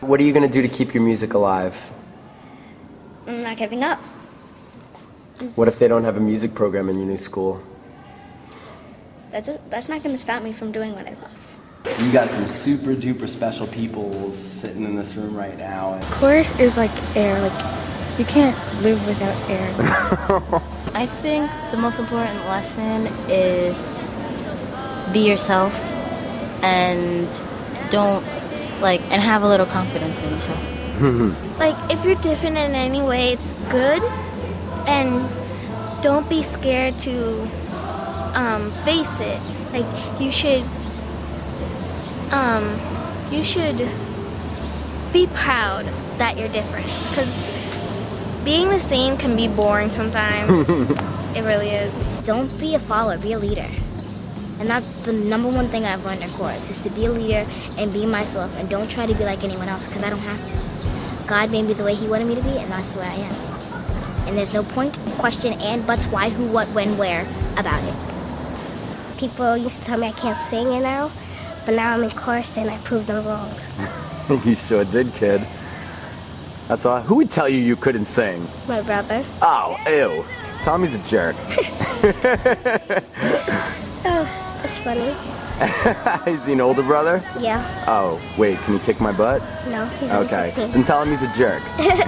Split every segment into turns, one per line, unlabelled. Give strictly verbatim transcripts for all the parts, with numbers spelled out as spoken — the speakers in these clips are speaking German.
What are you going to do to keep your music alive?
I'm not giving up.
What if they don't have a music program in your new school?
That's, a, that's not going to stop me from doing what I love.
You got some super duper special people sitting in this room right now. And
chorus is like air. Like, you can't live without air.
I think the most important lesson is be yourself and don't, like, and have a little confidence in yourself.
Like, if you're different in any way, it's good. And don't be scared to um, face it. Like, you should, um, you should be proud that you're different. Because being the same can be boring sometimes. It really is.
Don't be a follower, be a leader. And that's the number one thing I've learned in chorus, is to be a leader and be myself, and don't try to be like anyone else, because I don't have to. God made me the way he wanted me to be, and that's the way I am. And there's no point, question, and buts, why, who, what, when, where about it.
People used to tell me I can't sing, you know, but now I'm in chorus and I proved them wrong.
You sure did, kid. That's all. Who would tell you you couldn't sing?
My brother.
Oh, ew. Tommy's a jerk.
Oh, that's funny.
Is he an older brother?
Yeah.
Oh, wait, can he kick my butt?
No, he's only
okay.
sixteen.
Then tell him he's a jerk.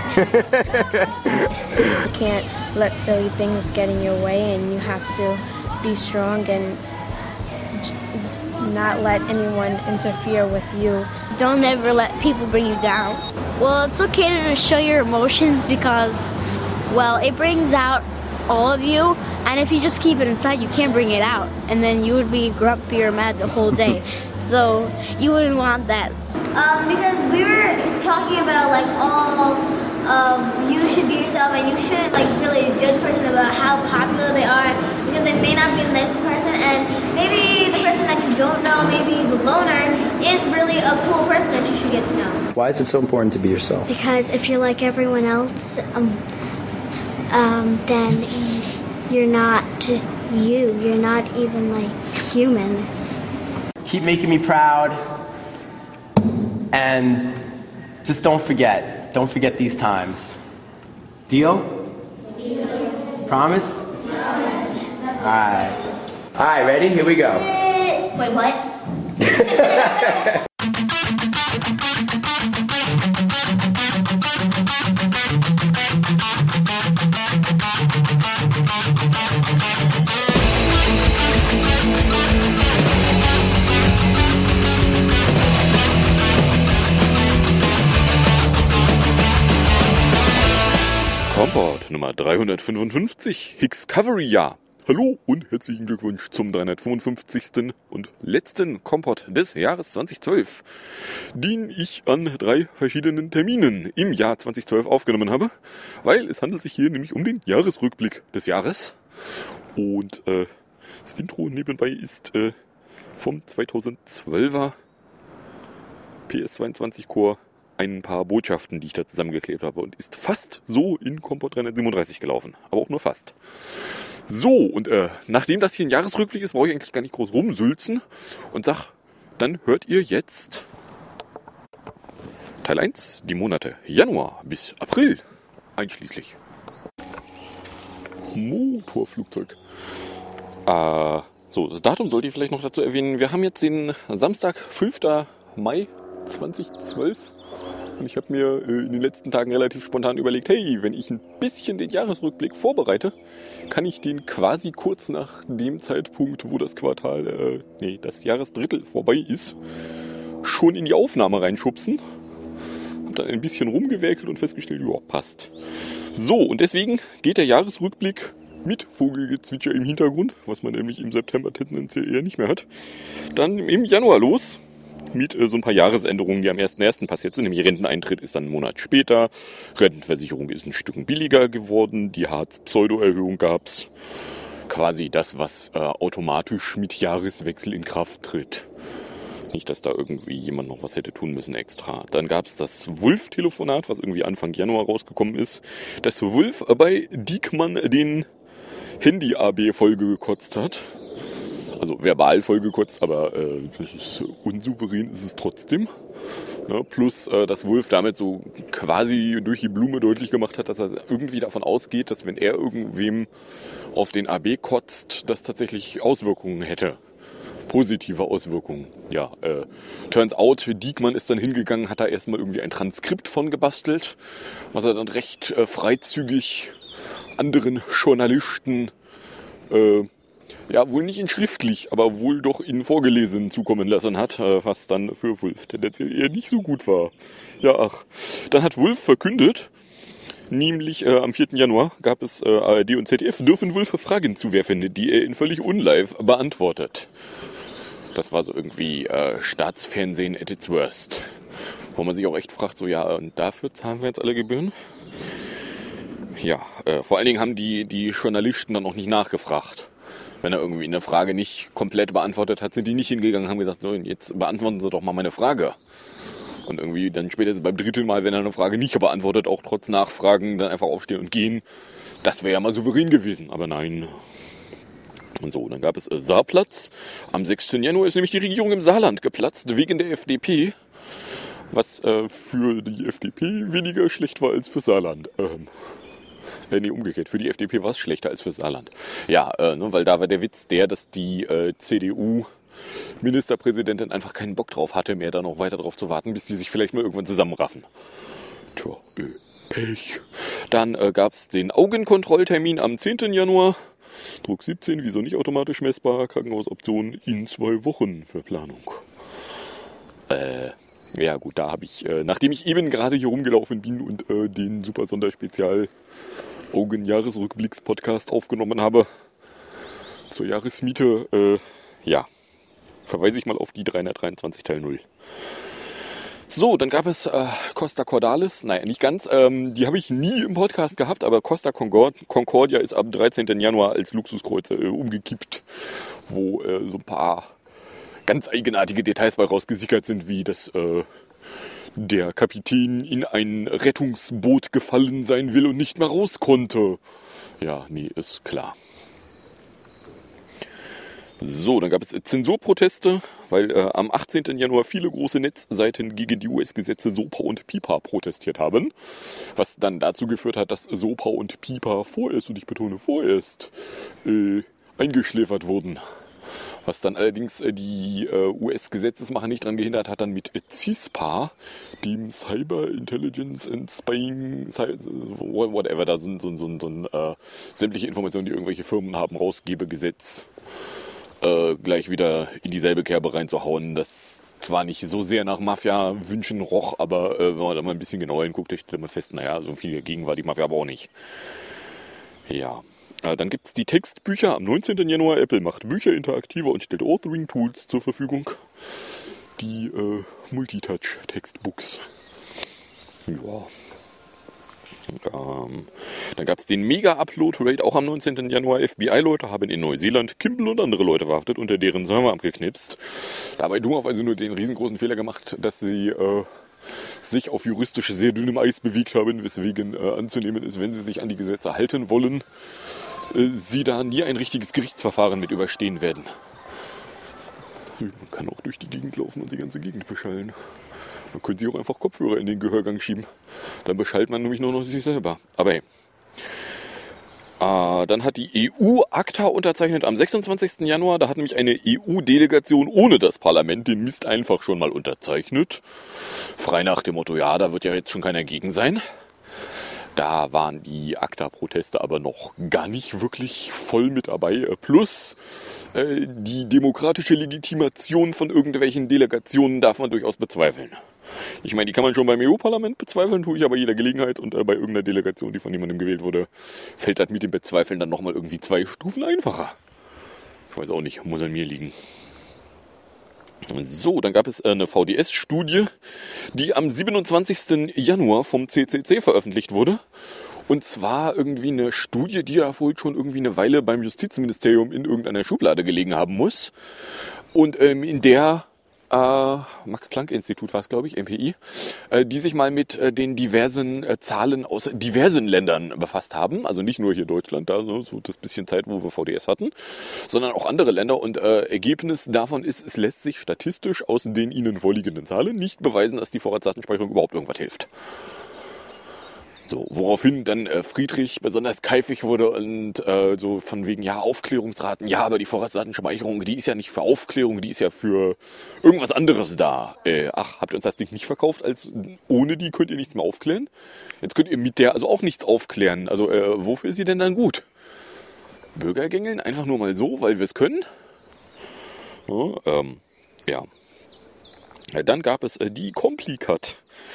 You can't let silly things get in your way, and you have to be strong and not let anyone interfere with you.
Don't ever let people bring you down. Well, it's okay to show your emotions because, well, it brings out all of you, and if you just keep it inside, you can't bring it out, and then you would be grumpy or mad the whole day. So you wouldn't want that.
Um, because we were talking about, like, all um, you should be yourself, and you shouldn't, like, really judge a person about how popular they are, because they may not be the nicest person, and maybe the person that you don't know, maybe the loner, is really a cool person that you should get to know.
Why is it so important to be yourself?
Because if you're like everyone else, um, um, then you're not you. You're not even, like, human.
Keep making me proud. And just don't forget. Don't forget these times. Deal? Deal. Promise? Promise. All right. All right, ready? Here we go.
Wait, what?
Kompott Nummer dreihundertfünfundfünfzig, Hixcovery-Jahr. Hallo und herzlichen Glückwunsch zum dreihundertfünfundfünfzigsten und letzten Kompott des Jahres zweitausendzwölf, den ich an drei verschiedenen Terminen im Jahr zweitausendzwölf aufgenommen habe, weil es handelt sich hier nämlich um den Jahresrückblick des Jahres. Und äh, das Intro nebenbei ist äh, vom zweitausendzwölfer P S zweiundzwanzig Chor ein paar Botschaften, die ich da zusammengeklebt habe, und ist fast so in Kompott dreihundertsiebenunddreißig gelaufen. Aber auch nur fast. So, und äh, nachdem das hier ein Jahresrückblick ist, brauche ich eigentlich gar nicht groß rumsülzen und sag, dann hört ihr jetzt Teil eins, die Monate Januar bis April einschließlich. Motorflugzeug. Äh, so, das Datum sollte ich vielleicht noch dazu erwähnen. Wir haben jetzt den Samstag, fünften Mai zweitausendzwölf. Und ich habe mir äh, in den letzten Tagen relativ spontan überlegt, hey, wenn ich ein bisschen den Jahresrückblick vorbereite, kann ich den quasi kurz nach dem Zeitpunkt, wo das Quartal, äh, nee, das Jahresdrittel vorbei ist, schon in die Aufnahme reinschubsen. Hab dann ein bisschen rumgewerkelt und festgestellt, ja, passt. So, und deswegen geht der Jahresrückblick mit Vogelgezwitscher im Hintergrund, was man nämlich im September tendenziell eher nicht mehr hat, dann im Januar los. Mit äh, so ein paar Jahresänderungen, die am ersten ersten passiert sind. Nämlich Renteneintritt ist dann einen Monat später. Rentenversicherung ist ein Stück billiger geworden. Die Hartz-Pseudo-Erhöhung gab's. Quasi das, was äh, automatisch mit Jahreswechsel in Kraft tritt. Nicht, dass da irgendwie jemand noch was hätte tun müssen extra. Dann gab's das Wulff-Telefonat, was irgendwie Anfang Januar rausgekommen ist. Dass Wulff bei Diekmann den Handy-A B vollgekotzt hat. Also verbal vollgekotzt, aber äh, unsouverän ist es trotzdem. Ne? Plus, äh, dass Wulff damit so quasi durch die Blume deutlich gemacht hat, dass er irgendwie davon ausgeht, dass wenn er irgendwem auf den A B kotzt, das tatsächlich Auswirkungen hätte. Positive Auswirkungen. Ja, äh, turns out, Diekmann ist dann hingegangen, hat da erstmal irgendwie ein Transkript von gebastelt, was er dann recht äh, freizügig anderen Journalisten, äh, ja, wohl nicht in schriftlich, aber wohl doch in vorgelesen zukommen lassen hat, äh, was dann für Wulff tendenziell eher nicht so gut war. Ja, ach. Dann hat Wulff verkündet, nämlich äh, am vierten Januar gab es äh, A R D und Z D F, dürfen Wulff Fragen zuwerfen, die er in völlig unlive beantwortet. Das war so irgendwie äh, Staatsfernsehen at its worst. Wo man sich auch echt fragt, so ja, und dafür zahlen wir jetzt alle Gebühren? Ja, äh, vor allen Dingen haben die, die Journalisten dann auch nicht nachgefragt. Wenn er irgendwie eine Frage nicht komplett beantwortet hat, sind die nicht hingegangen und haben gesagt, so, jetzt beantworten Sie doch mal meine Frage. Und irgendwie dann spätestens beim dritten Mal, wenn er eine Frage nicht beantwortet, auch trotz Nachfragen dann einfach aufstehen und gehen. Das wäre ja mal souverän gewesen, aber nein. Und so, dann gab es äh, Saarplatz. Am sechsten Januar ist nämlich die Regierung im Saarland geplatzt, wegen der F D P. Was äh, für die F D P weniger schlecht war als für Saarland. Ähm, äh, nee, umgekehrt. Für die F D P war es schlechter als für Saarland. Ja, äh, ne, weil da war der Witz der, dass die äh, C D U-Ministerpräsidentin einfach keinen Bock drauf hatte, mehr da noch weiter drauf zu warten, bis die sich vielleicht mal irgendwann zusammenraffen. Tja, äh, Pech. Dann äh, gab es den Augenkontrolltermin am zehnten Januar. Druck siebzehn, wieso nicht automatisch messbar? Krankenhausoption in zwei Wochen für Planung. Äh, ja gut, da habe ich, äh, nachdem ich eben gerade hier rumgelaufen bin und äh, den super Sonderspezial Augen-Jahresrückblicks-Podcast aufgenommen habe zur Jahresmiete, äh, ja, verweise ich mal auf die dreihundertdreiundzwanzig Teil null. So, dann gab es äh, Costa Cordalis, naja, nicht ganz, ähm, die habe ich nie im Podcast gehabt, aber Costa Concordia ist am dreizehnten Januar als Luxuskreuzer äh, umgekippt, wo äh, so ein paar ganz eigenartige Details bei rausgesickert sind, wie dass äh, der Kapitän in ein Rettungsboot gefallen sein will und nicht mehr raus konnte. Ja, nee, ist klar. So, dann gab es Zensurproteste, weil äh, am achtzehnten Januar viele große Netzseiten gegen die U S-Gesetze SOPA und PIPA protestiert haben, was dann dazu geführt hat, dass SOPA und PIPA vorerst, und ich betone vorerst, äh, eingeschläfert wurden. Was dann allerdings äh, die äh, U S-Gesetzesmacher nicht daran gehindert hat, dann mit äh, CISPA, dem Cyber Intelligence and Spying, whatever, da sind so, so, so, so äh, sämtliche Informationen, die irgendwelche Firmen haben, Rausgebegesetz, Äh, gleich wieder in dieselbe Kerbe reinzuhauen, das zwar nicht so sehr nach Mafia-Wünschen roch, aber äh, wenn man da mal ein bisschen genauer hinguckt, stellt man fest, naja, so viel dagegen war die Mafia aber auch nicht. Ja, äh, dann gibt es die Textbücher am neunzehnten Januar. Apple macht Bücher interaktiver und stellt Authoring-Tools zur Verfügung. Die äh, Multitouch-Textbooks. Ja. Ähm, dann gab es den Mega-Upload-Rate auch am neunzehnten Januar. F B I-Leute haben in Neuseeland Kimball und andere Leute verhaftet und deren Server abgeknipst. Dabei dummerweise nur den riesengroßen Fehler gemacht, dass sie äh, sich auf juristisch sehr dünnem Eis bewegt haben, weswegen äh, anzunehmen ist, wenn sie sich an die Gesetze halten wollen, äh, sie da nie ein richtiges Gerichtsverfahren mit überstehen werden. Man kann auch durch die Gegend laufen und die ganze Gegend beschallen. Man könnte sich auch einfach Kopfhörer in den Gehörgang schieben. Dann beschallt man nämlich nur noch sich selber. Aber hey. Äh, dann hat die E U ACTA unterzeichnet am sechsundzwanzigsten Januar. Da hat nämlich eine E U-Delegation ohne das Parlament den Mist einfach schon mal unterzeichnet. Frei nach dem Motto, ja, da wird ja jetzt schon keiner gegen sein. Da waren die ACTA-Proteste aber noch gar nicht wirklich voll mit dabei. Plus äh, die demokratische Legitimation von irgendwelchen Delegationen darf man durchaus bezweifeln. Ich meine, die kann man schon beim E U-Parlament bezweifeln, tue ich aber jeder Gelegenheit. Und äh, bei irgendeiner Delegation, die von jemandem gewählt wurde, fällt das mit dem Bezweifeln dann nochmal irgendwie zwei Stufen einfacher. Ich weiß auch nicht, muss an mir liegen. So, dann gab es eine V D S-Studie, die am siebenundzwanzigsten Januar vom C C C veröffentlicht wurde. Und zwar irgendwie eine Studie, die da wohl schon irgendwie eine Weile beim Justizministerium in irgendeiner Schublade gelegen haben muss. Und ähm, in der äh, Max-Planck-Institut war es, glaube ich, M P I, äh, die sich mal mit äh, den diversen äh, Zahlen aus diversen Ländern befasst haben. Also nicht nur hier Deutschland, da so, so das bisschen Zeit, wo wir V D S hatten, sondern auch andere Länder. Und äh, Ergebnis davon ist, es lässt sich statistisch aus den ihnen vorliegenden Zahlen nicht beweisen, dass die Vorratsdatenspeicherung überhaupt irgendwas hilft. So, woraufhin dann äh, Friedrich besonders keifig wurde und äh, so von wegen, ja, Aufklärungsraten, ja, aber die Vorratsdatenspeicherung, die ist ja nicht für Aufklärung, die ist ja für irgendwas anderes da. Äh, ach, habt ihr uns das Ding nicht verkauft, als ohne die könnt ihr nichts mehr aufklären? Jetzt könnt ihr mit der also auch nichts aufklären. Also, äh, wofür ist sie denn dann gut? Bürgergängeln? Einfach nur mal so, weil wir es können? Ja, ähm, ja. ja. Dann gab es äh, die Komplikat.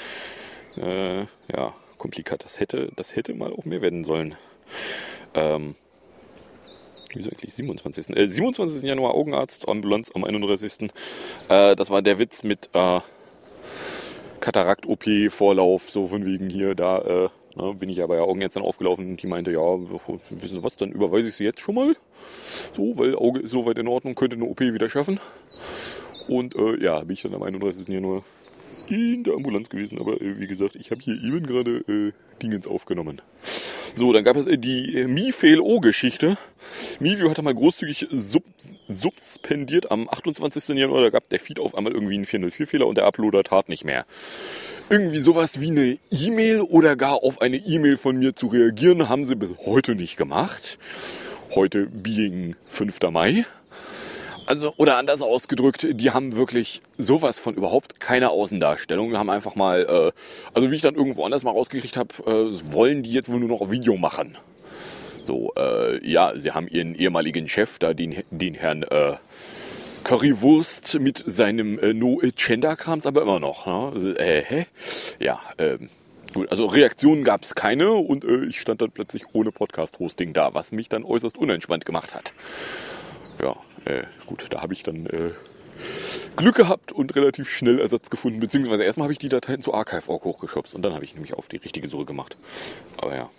Äh, ja. Komplikat. Das hätte, das hätte mal auch mehr werden sollen. Ähm, wieso eigentlich siebenundzwanzigsten Äh, siebenundzwanzigsten Januar Augenarzt, Ambulanz am einunddreißigsten Äh, das war der Witz mit äh, Katarakt-O P-Vorlauf, so von wegen hier, da äh, na, bin ich ja bei der Augenärztin aufgelaufen und die meinte, ja, wissen Sie was, dann überweise ich Sie jetzt schon mal. So, weil Auge ist soweit in Ordnung, könnte eine O P wieder schaffen. Und äh, ja, bin ich dann am einunddreißigsten Januar in der Ambulanz gewesen, aber äh, wie gesagt, ich habe hier eben gerade äh, Dingens aufgenommen. So, dann gab es äh, die äh, MiFail-O-Geschichte. MiView hatte mal großzügig sub suspendiert am achtundzwanzigsten Januar, da gab der Feed auf einmal irgendwie einen vier null vier-Fehler und der Uploader tat nicht mehr. Irgendwie sowas wie eine E-Mail oder gar auf eine E-Mail von mir zu reagieren, haben sie bis heute nicht gemacht. Heute being fünfter Mai. Also, oder anders ausgedrückt, die haben wirklich sowas von überhaupt keine Außendarstellung. Wir haben einfach mal, äh, also wie ich dann irgendwo anders mal rausgekriegt habe, äh, wollen die jetzt wohl nur noch ein Video machen. So, äh, ja, sie haben ihren ehemaligen Chef, da den, den Herrn äh, Currywurst mit seinem äh, No-Agenda-Krams, aber immer noch. Ne? Also, äh, hä? Ja, ähm. Gut, also Reaktionen gab es keine und äh, ich stand dann plötzlich ohne Podcast-Hosting da, was mich dann äußerst unentspannt gemacht hat. Ja, äh, gut, da habe ich dann äh, Glück gehabt und relativ schnell Ersatz gefunden, beziehungsweise erstmal habe ich die Dateien zu Archive auch hochgeschubst und dann habe ich nämlich auf die richtige Suche gemacht. Aber ja.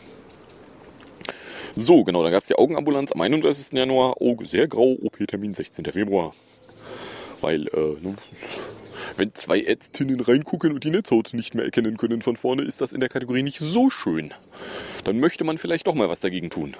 So, genau, dann gab es die Augenambulanz am einunddreißigsten Januar, Auge sehr grau, O P-Termin sechzehnten Februar. Weil, äh, ne, wenn zwei Ärztinnen reingucken und die Netzhaut nicht mehr erkennen können von vorne, ist das in der Kategorie nicht so schön. Dann möchte man vielleicht doch mal was dagegen tun.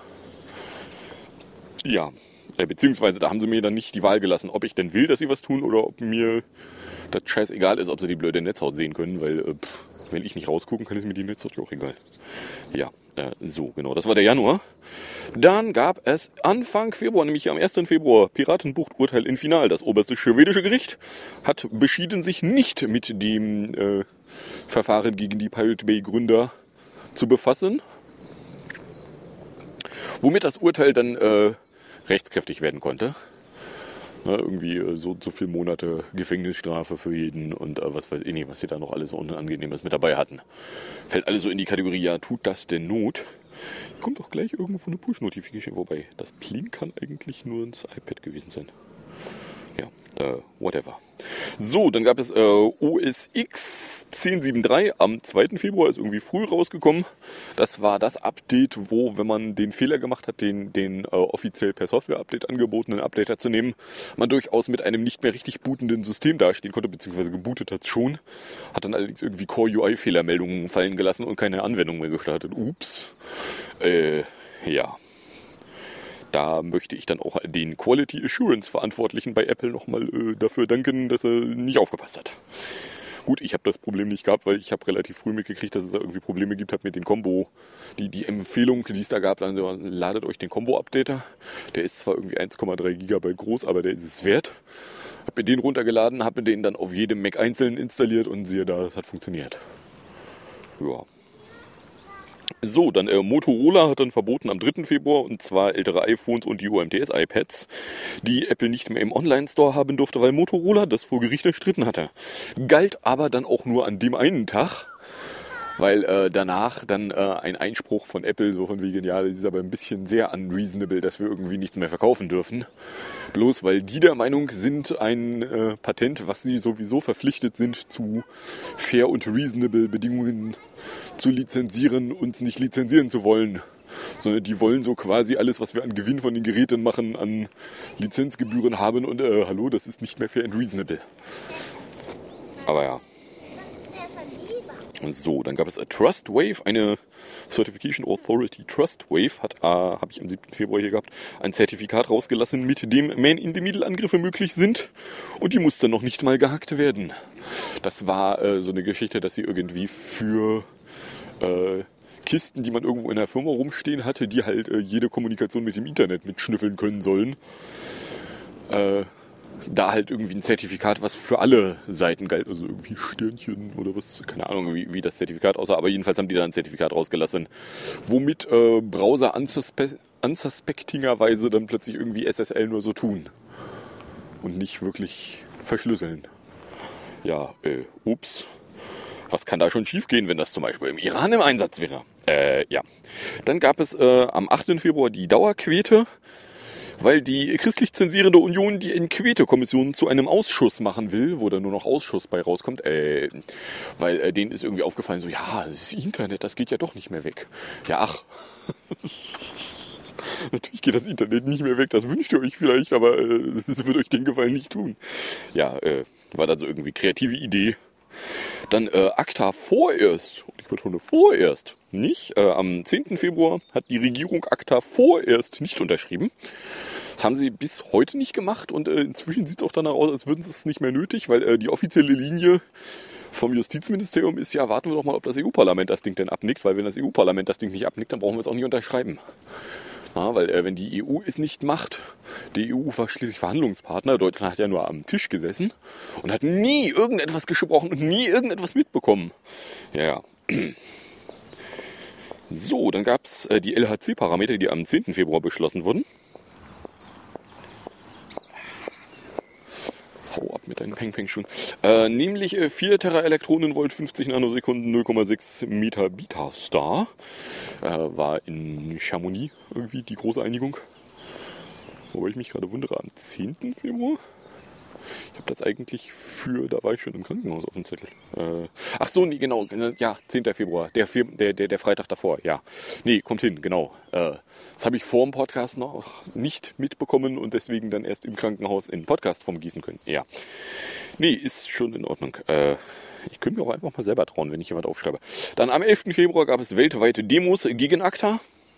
Ja. Beziehungsweise da haben sie mir dann nicht die Wahl gelassen, ob ich denn will, dass sie was tun oder ob mir das scheißegal ist, ob sie die blöde Netzhaut sehen können, weil äh, pff, wenn ich nicht rausgucken kann, ist mir die Netzhaut auch egal. Ja, äh, so, genau, das war der Januar. Dann gab es Anfang Februar, nämlich am ersten Februar, Piratenbucht-Urteil in Final. Das oberste schwedische Gericht hat beschieden, sich nicht mit dem äh, Verfahren gegen die Pirate Bay-Gründer zu befassen. Womit das Urteil dann äh, rechtskräftig werden konnte. Ne, irgendwie so so viele Monate Gefängnisstrafe für jeden und äh, was weiß ich nicht, was sie da noch alles so Unangenehmes mit dabei hatten. Fällt alles so in die Kategorie, ja, tut das denn Not? Kommt doch gleich irgendwo eine Push-Notification, wobei das Pling kann eigentlich nur ins iPad gewesen sein. Ja, äh, whatever. So, dann gab es äh, O S X zehn sieben drei am zweiten Februar, ist irgendwie früh rausgekommen. Das war das Update, wo, wenn man den Fehler gemacht hat, den, den äh, offiziell per Software-Update angebotenen Updater zu nehmen, man durchaus mit einem nicht mehr richtig bootenden System dastehen konnte, beziehungsweise gebootet hat schon. Hat dann allerdings irgendwie Core-U I-Fehlermeldungen fallen gelassen und keine Anwendung mehr gestartet. Ups. Äh, ja. Da möchte ich dann auch den Quality Assurance Verantwortlichen bei Apple nochmal äh, dafür danken, dass er nicht aufgepasst hat. Gut, ich habe das Problem nicht gehabt, weil ich habe relativ früh mitgekriegt, dass es da irgendwie Probleme gibt hat mit den Combo. Die, die Empfehlung, die es da gab, dann so, ladet euch den Combo-Updater. Der ist zwar irgendwie eins Komma drei Gigabyte groß, aber der ist es wert. Hab mir den runtergeladen, habe mir den dann auf jedem Mac einzeln installiert und siehe da, das hat funktioniert. Ja. So, dann äh, Motorola hat dann verboten am dritten Februar, und zwar ältere iPhones und die U M T S-iPads, die Apple nicht mehr im Online-Store haben durfte, weil Motorola das vor Gericht erstritten hatte. Galt aber dann auch nur an dem einen Tag, weil äh, danach dann äh, ein Einspruch von Apple so von wegen, ja, das ist aber ein bisschen sehr unreasonable, dass wir irgendwie nichts mehr verkaufen dürfen. Bloß weil die der Meinung sind, ein äh, Patent, was sie sowieso verpflichtet sind, zu fair und reasonable Bedingungen zu lizenzieren, uns nicht lizenzieren zu wollen. sondern die wollen so quasi alles, was wir an Gewinn von den Geräten machen, an Lizenzgebühren haben und äh, hallo, das ist nicht mehr fair and reasonable. Aber ja. So, dann gab es a TrustWave, eine Certification Authority. TrustWave hat, äh, habe ich am siebten Februar hier gehabt, ein Zertifikat rausgelassen, mit dem Man-in-the-Middle-Angriffe möglich sind und die mussten noch nicht mal gehackt werden. Das war äh, so eine Geschichte, dass sie irgendwie für äh, Kisten, die man irgendwo in der Firma rumstehen hatte, die halt äh, jede Kommunikation mit dem Internet mitschnüffeln können sollen, äh, da halt irgendwie ein Zertifikat, was für alle Seiten galt, also irgendwie Sternchen oder was, keine Ahnung, wie, wie das Zertifikat aussah, aber jedenfalls haben die da ein Zertifikat rausgelassen, womit äh, Browser unsuspe- unsuspectingerweise dann plötzlich irgendwie S S L nur so tun und nicht wirklich verschlüsseln. Ja, äh, ups. Was kann da schon schiefgehen, wenn das zum Beispiel im Iran im Einsatz wäre? Äh, ja. Dann gab es äh, am achten Februar die Dauerquete, weil die christlich zensierende Union die Enquete-Kommission zu einem Ausschuss machen will, wo da nur noch Ausschuss bei rauskommt, äh, weil äh, denen ist irgendwie aufgefallen, so, ja, das Internet, das geht ja doch nicht mehr weg. Ja, ach. Natürlich geht das Internet nicht mehr weg, das wünscht ihr euch vielleicht, aber äh, das wird euch den Gefallen nicht tun. Ja, äh, war dann so irgendwie kreative Idee. Dann äh, ACTA vorerst, und ich betone vorerst, nicht. Äh, am zehnten Februar hat die Regierung ACTA vorerst nicht unterschrieben. Das haben sie bis heute nicht gemacht und äh, inzwischen sieht es auch danach aus, als würden sie es nicht mehr nötig, weil äh, die offizielle Linie vom Justizministerium ist ja, warten wir doch mal, ob das E U-Parlament das Ding denn abnickt, weil wenn das E U-Parlament das Ding nicht abnickt, dann brauchen wir es auch nicht unterschreiben. Ja, weil äh, wenn die E U es nicht macht, die E U war schließlich Verhandlungspartner, Deutschland hat ja nur am Tisch gesessen und hat nie irgendetwas gesprochen und nie irgendetwas mitbekommen. Ja, ja. So, dann gab es äh, die L H C-Parameter, die am zehnten Februar beschlossen wurden. Hau ab mit deinen Peng-Peng-Schuhen. Äh, nämlich äh, vier Teraelektronenvolt, fünfzig Nanosekunden, null Komma sechs Meter Beta-Star. Äh, war in Chamonix irgendwie die große Einigung. Wobei ich mich gerade wundere, am zehnten Februar? Ich habe das eigentlich für, da war ich schon im Krankenhaus auf dem Zettel. Äh, ach so, nee, genau, ja, zehnten Februar, der, der, der, der Freitag davor, ja. Nee, kommt hin, genau. Äh, das habe ich vor dem Podcast noch nicht mitbekommen und deswegen dann erst im Krankenhaus in Podcastform gießen können. Ja. Nee, ist schon in Ordnung. Äh, ich könnte mir auch einfach mal selber trauen, wenn ich hier was aufschreibe. Dann am elften Februar gab es weltweite Demos gegen ACTA.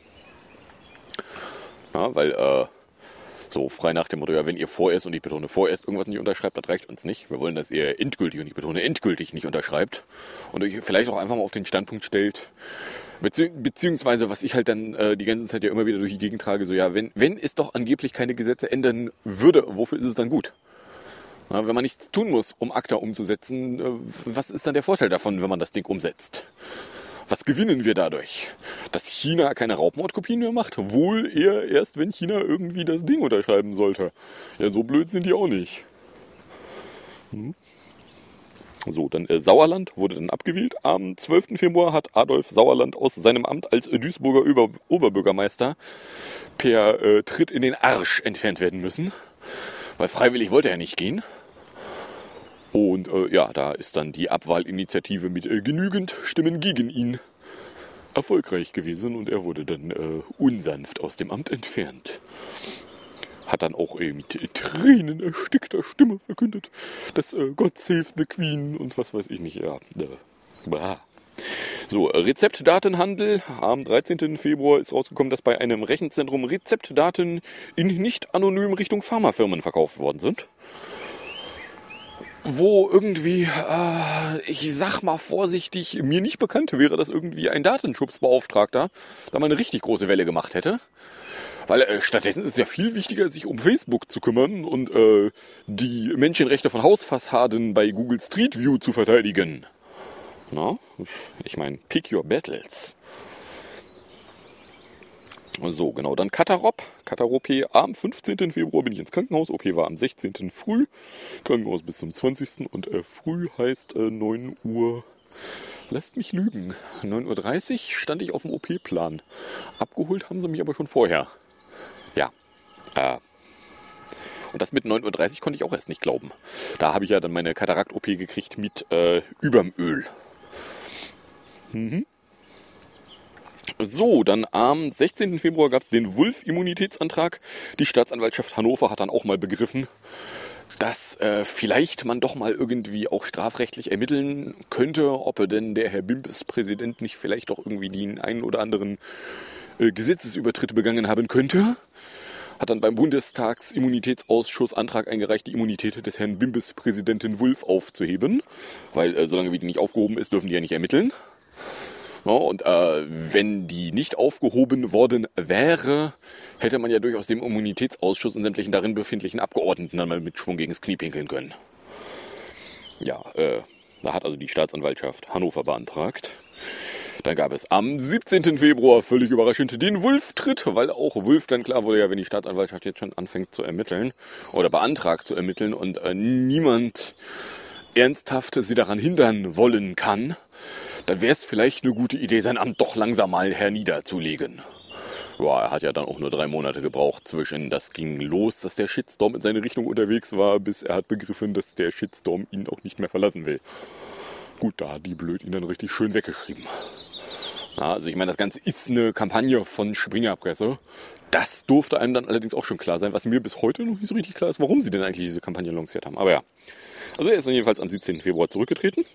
Ja, weil, äh, so frei nach dem Motto, ja, wenn ihr vorerst, und ich betone vorerst, irgendwas nicht unterschreibt, das reicht uns nicht. Wir wollen, dass ihr endgültig, und ich betone endgültig, nicht unterschreibt. Und euch vielleicht auch einfach mal auf den Standpunkt stellt, bezieh- beziehungsweise, was ich halt dann äh, die ganze Zeit ja immer wieder durch die Gegend trage, so ja, wenn, wenn es doch angeblich keine Gesetze ändern würde, wofür ist es dann gut? Ja, wenn man nichts tun muss, um ACTA umzusetzen, äh, was ist dann der Vorteil davon, wenn man das Ding umsetzt? Was gewinnen wir dadurch? Dass China keine Raubmordkopien mehr macht? Wohl eher erst, wenn China irgendwie das Ding unterschreiben sollte. Ja, so blöd sind die auch nicht. Hm. So, dann äh, Sauerland wurde dann abgewählt. Am zwölften Februar hat Adolf Sauerland aus seinem Amt als äh, Duisburger Über- Oberbürgermeister per äh, Tritt in den Arsch entfernt werden müssen. Weil freiwillig wollte er nicht gehen. Und äh, ja, da ist dann die Abwahlinitiative mit äh, genügend Stimmen gegen ihn erfolgreich gewesen und er wurde dann äh, unsanft aus dem Amt entfernt. Hat dann auch äh, mit äh, Tränen erstickter Stimme verkündet, dass äh, God save the Queen und was weiß ich nicht. Ja, äh, bah. So, äh, Rezeptdatenhandel. Am dreizehnten Februar ist rausgekommen, dass bei einem Rechenzentrum Rezeptdaten in nicht anonym Richtung Pharmafirmen verkauft worden sind. Wo irgendwie, äh, ich sag mal vorsichtig, mir nicht bekannt wäre, dass irgendwie ein Datenschutzbeauftragter da mal eine richtig große Welle gemacht hätte. Weil äh, stattdessen ist es ja viel wichtiger, sich um Facebook zu kümmern und äh, die Menschenrechte von Hausfassaden bei Google Street View zu verteidigen. Na, ich meine, pick your battles. So, genau, dann Katarop. Katar-O P am fünfzehnten Februar bin ich ins Krankenhaus. O P war am sechzehnten früh. Krankenhaus bis zum zwanzigsten Und äh, früh heißt äh, neun Uhr. Lasst mich lügen. neun Uhr dreißig stand ich auf dem O P-Plan. Abgeholt haben sie mich aber schon vorher. Ja. Äh. Und das mit neun Uhr dreißig konnte ich auch erst nicht glauben. Da habe ich ja dann meine Katarakt-O P gekriegt mit äh, überm Öl. Mhm. So, dann am sechzehnten Februar gab es den Wulff-Immunitätsantrag. Die Staatsanwaltschaft Hannover hat dann auch mal begriffen, dass äh, vielleicht man doch mal irgendwie auch strafrechtlich ermitteln könnte, ob er denn der Herr Bimbes-Präsident nicht vielleicht doch irgendwie den einen oder anderen äh, Gesetzesübertritt begangen haben könnte. Hat dann beim Bundestagsimmunitätsausschuss Antrag eingereicht, die Immunität des Herrn Bimbes-Präsidenten Wulff aufzuheben. Weil äh, solange wie die nicht aufgehoben ist, dürfen die ja nicht ermitteln. Ja, und äh, wenn die nicht aufgehoben worden wäre, hätte man ja durchaus dem Immunitätsausschuss und sämtlichen darin befindlichen Abgeordneten dann mal mit Schwung gegen das Knie pinkeln können. Ja, äh, da hat also die Staatsanwaltschaft Hannover beantragt. Dann gab es am siebzehnten Februar völlig überraschend den Wulff-Tritt, weil auch Wulff dann klar wurde, ja, wenn die Staatsanwaltschaft jetzt schon anfängt zu ermitteln oder beantragt zu ermitteln und äh, niemand ernsthaft sie daran hindern wollen kann, dann wäre es vielleicht eine gute Idee, sein Amt doch langsam mal herniederzulegen. Ja, er hat ja dann auch nur drei Monate gebraucht zwischen, das ging los, dass der Shitstorm in seine Richtung unterwegs war, bis er hat begriffen, dass der Shitstorm ihn auch nicht mehr verlassen will. Gut, da hat die Blöd ihn dann richtig schön weggeschrieben. Ja, also ich meine, das Ganze ist eine Kampagne von Springerpresse. Das durfte einem dann allerdings auch schon klar sein, was mir bis heute noch nicht so richtig klar ist, warum sie denn eigentlich diese Kampagne lanciert haben. Aber ja, also er ist dann jedenfalls am siebzehnten Februar zurückgetreten.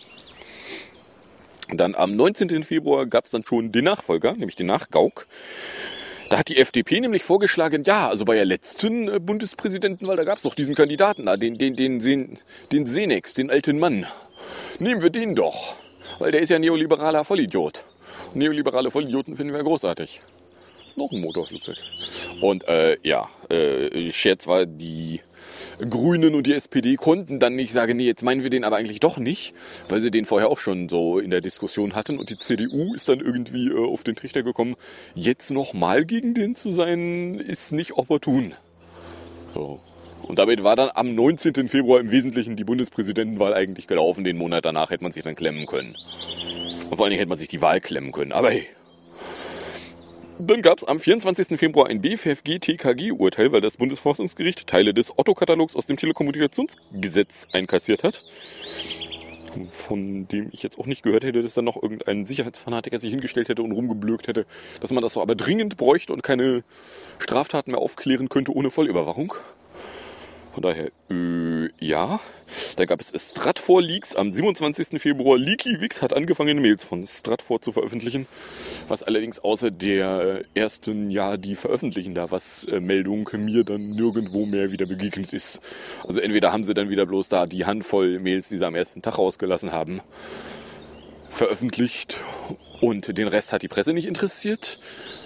Und dann am neunzehnten Februar gab es dann schon den Nachfolger, nämlich den Nachgauk. Da hat die F D P nämlich vorgeschlagen, ja, also bei der letzten äh, Bundespräsidentenwahl, da gab es doch diesen Kandidaten da, den, den, den, den, den Senex, den alten Mann. Nehmen wir den doch, weil der ist ja neoliberaler Vollidiot. Und neoliberale Vollidioten finden wir großartig. Noch ein Motorflugzeug. Und äh, ja, äh, Scherz war, die Grünen und die S P D konnten dann nicht sagen, nee, jetzt meinen wir den aber eigentlich doch nicht, weil sie den vorher auch schon so in der Diskussion hatten. Und die C D U ist dann irgendwie äh, auf den Trichter gekommen, jetzt nochmal gegen den zu sein, ist nicht opportun. So. Und damit war dann am neunzehnten Februar im Wesentlichen die Bundespräsidentenwahl eigentlich gelaufen. Den Monat danach hätte man sich dann klemmen können. Und vor allen Dingen hätte man sich die Wahl klemmen können. Aber hey. Dann gab es am vierundzwanzigsten Februar ein B F F G-T K G-Urteil, weil das Bundesverfassungsgericht Teile des Otto-Katalogs aus dem Telekommunikationsgesetz einkassiert hat. Von dem ich jetzt auch nicht gehört hätte, dass dann noch irgendein Sicherheitsfanatiker sich hingestellt hätte und rumgeblökt hätte, dass man das so aber dringend bräuchte und keine Straftaten mehr aufklären könnte ohne Vollüberwachung. Von daher, äh, ja. Da gab es Stratfor-Leaks am siebenundzwanzigsten Februar. LeakyWix hat angefangen, Mails von Stratfor zu veröffentlichen. Was allerdings außer der ersten, ja, die veröffentlichen da was äh, Meldung mir dann nirgendwo mehr wieder begegnet ist. Also entweder haben sie dann wieder bloß da die Handvoll Mails, die sie am ersten Tag rausgelassen haben, veröffentlicht und den Rest hat die Presse nicht interessiert.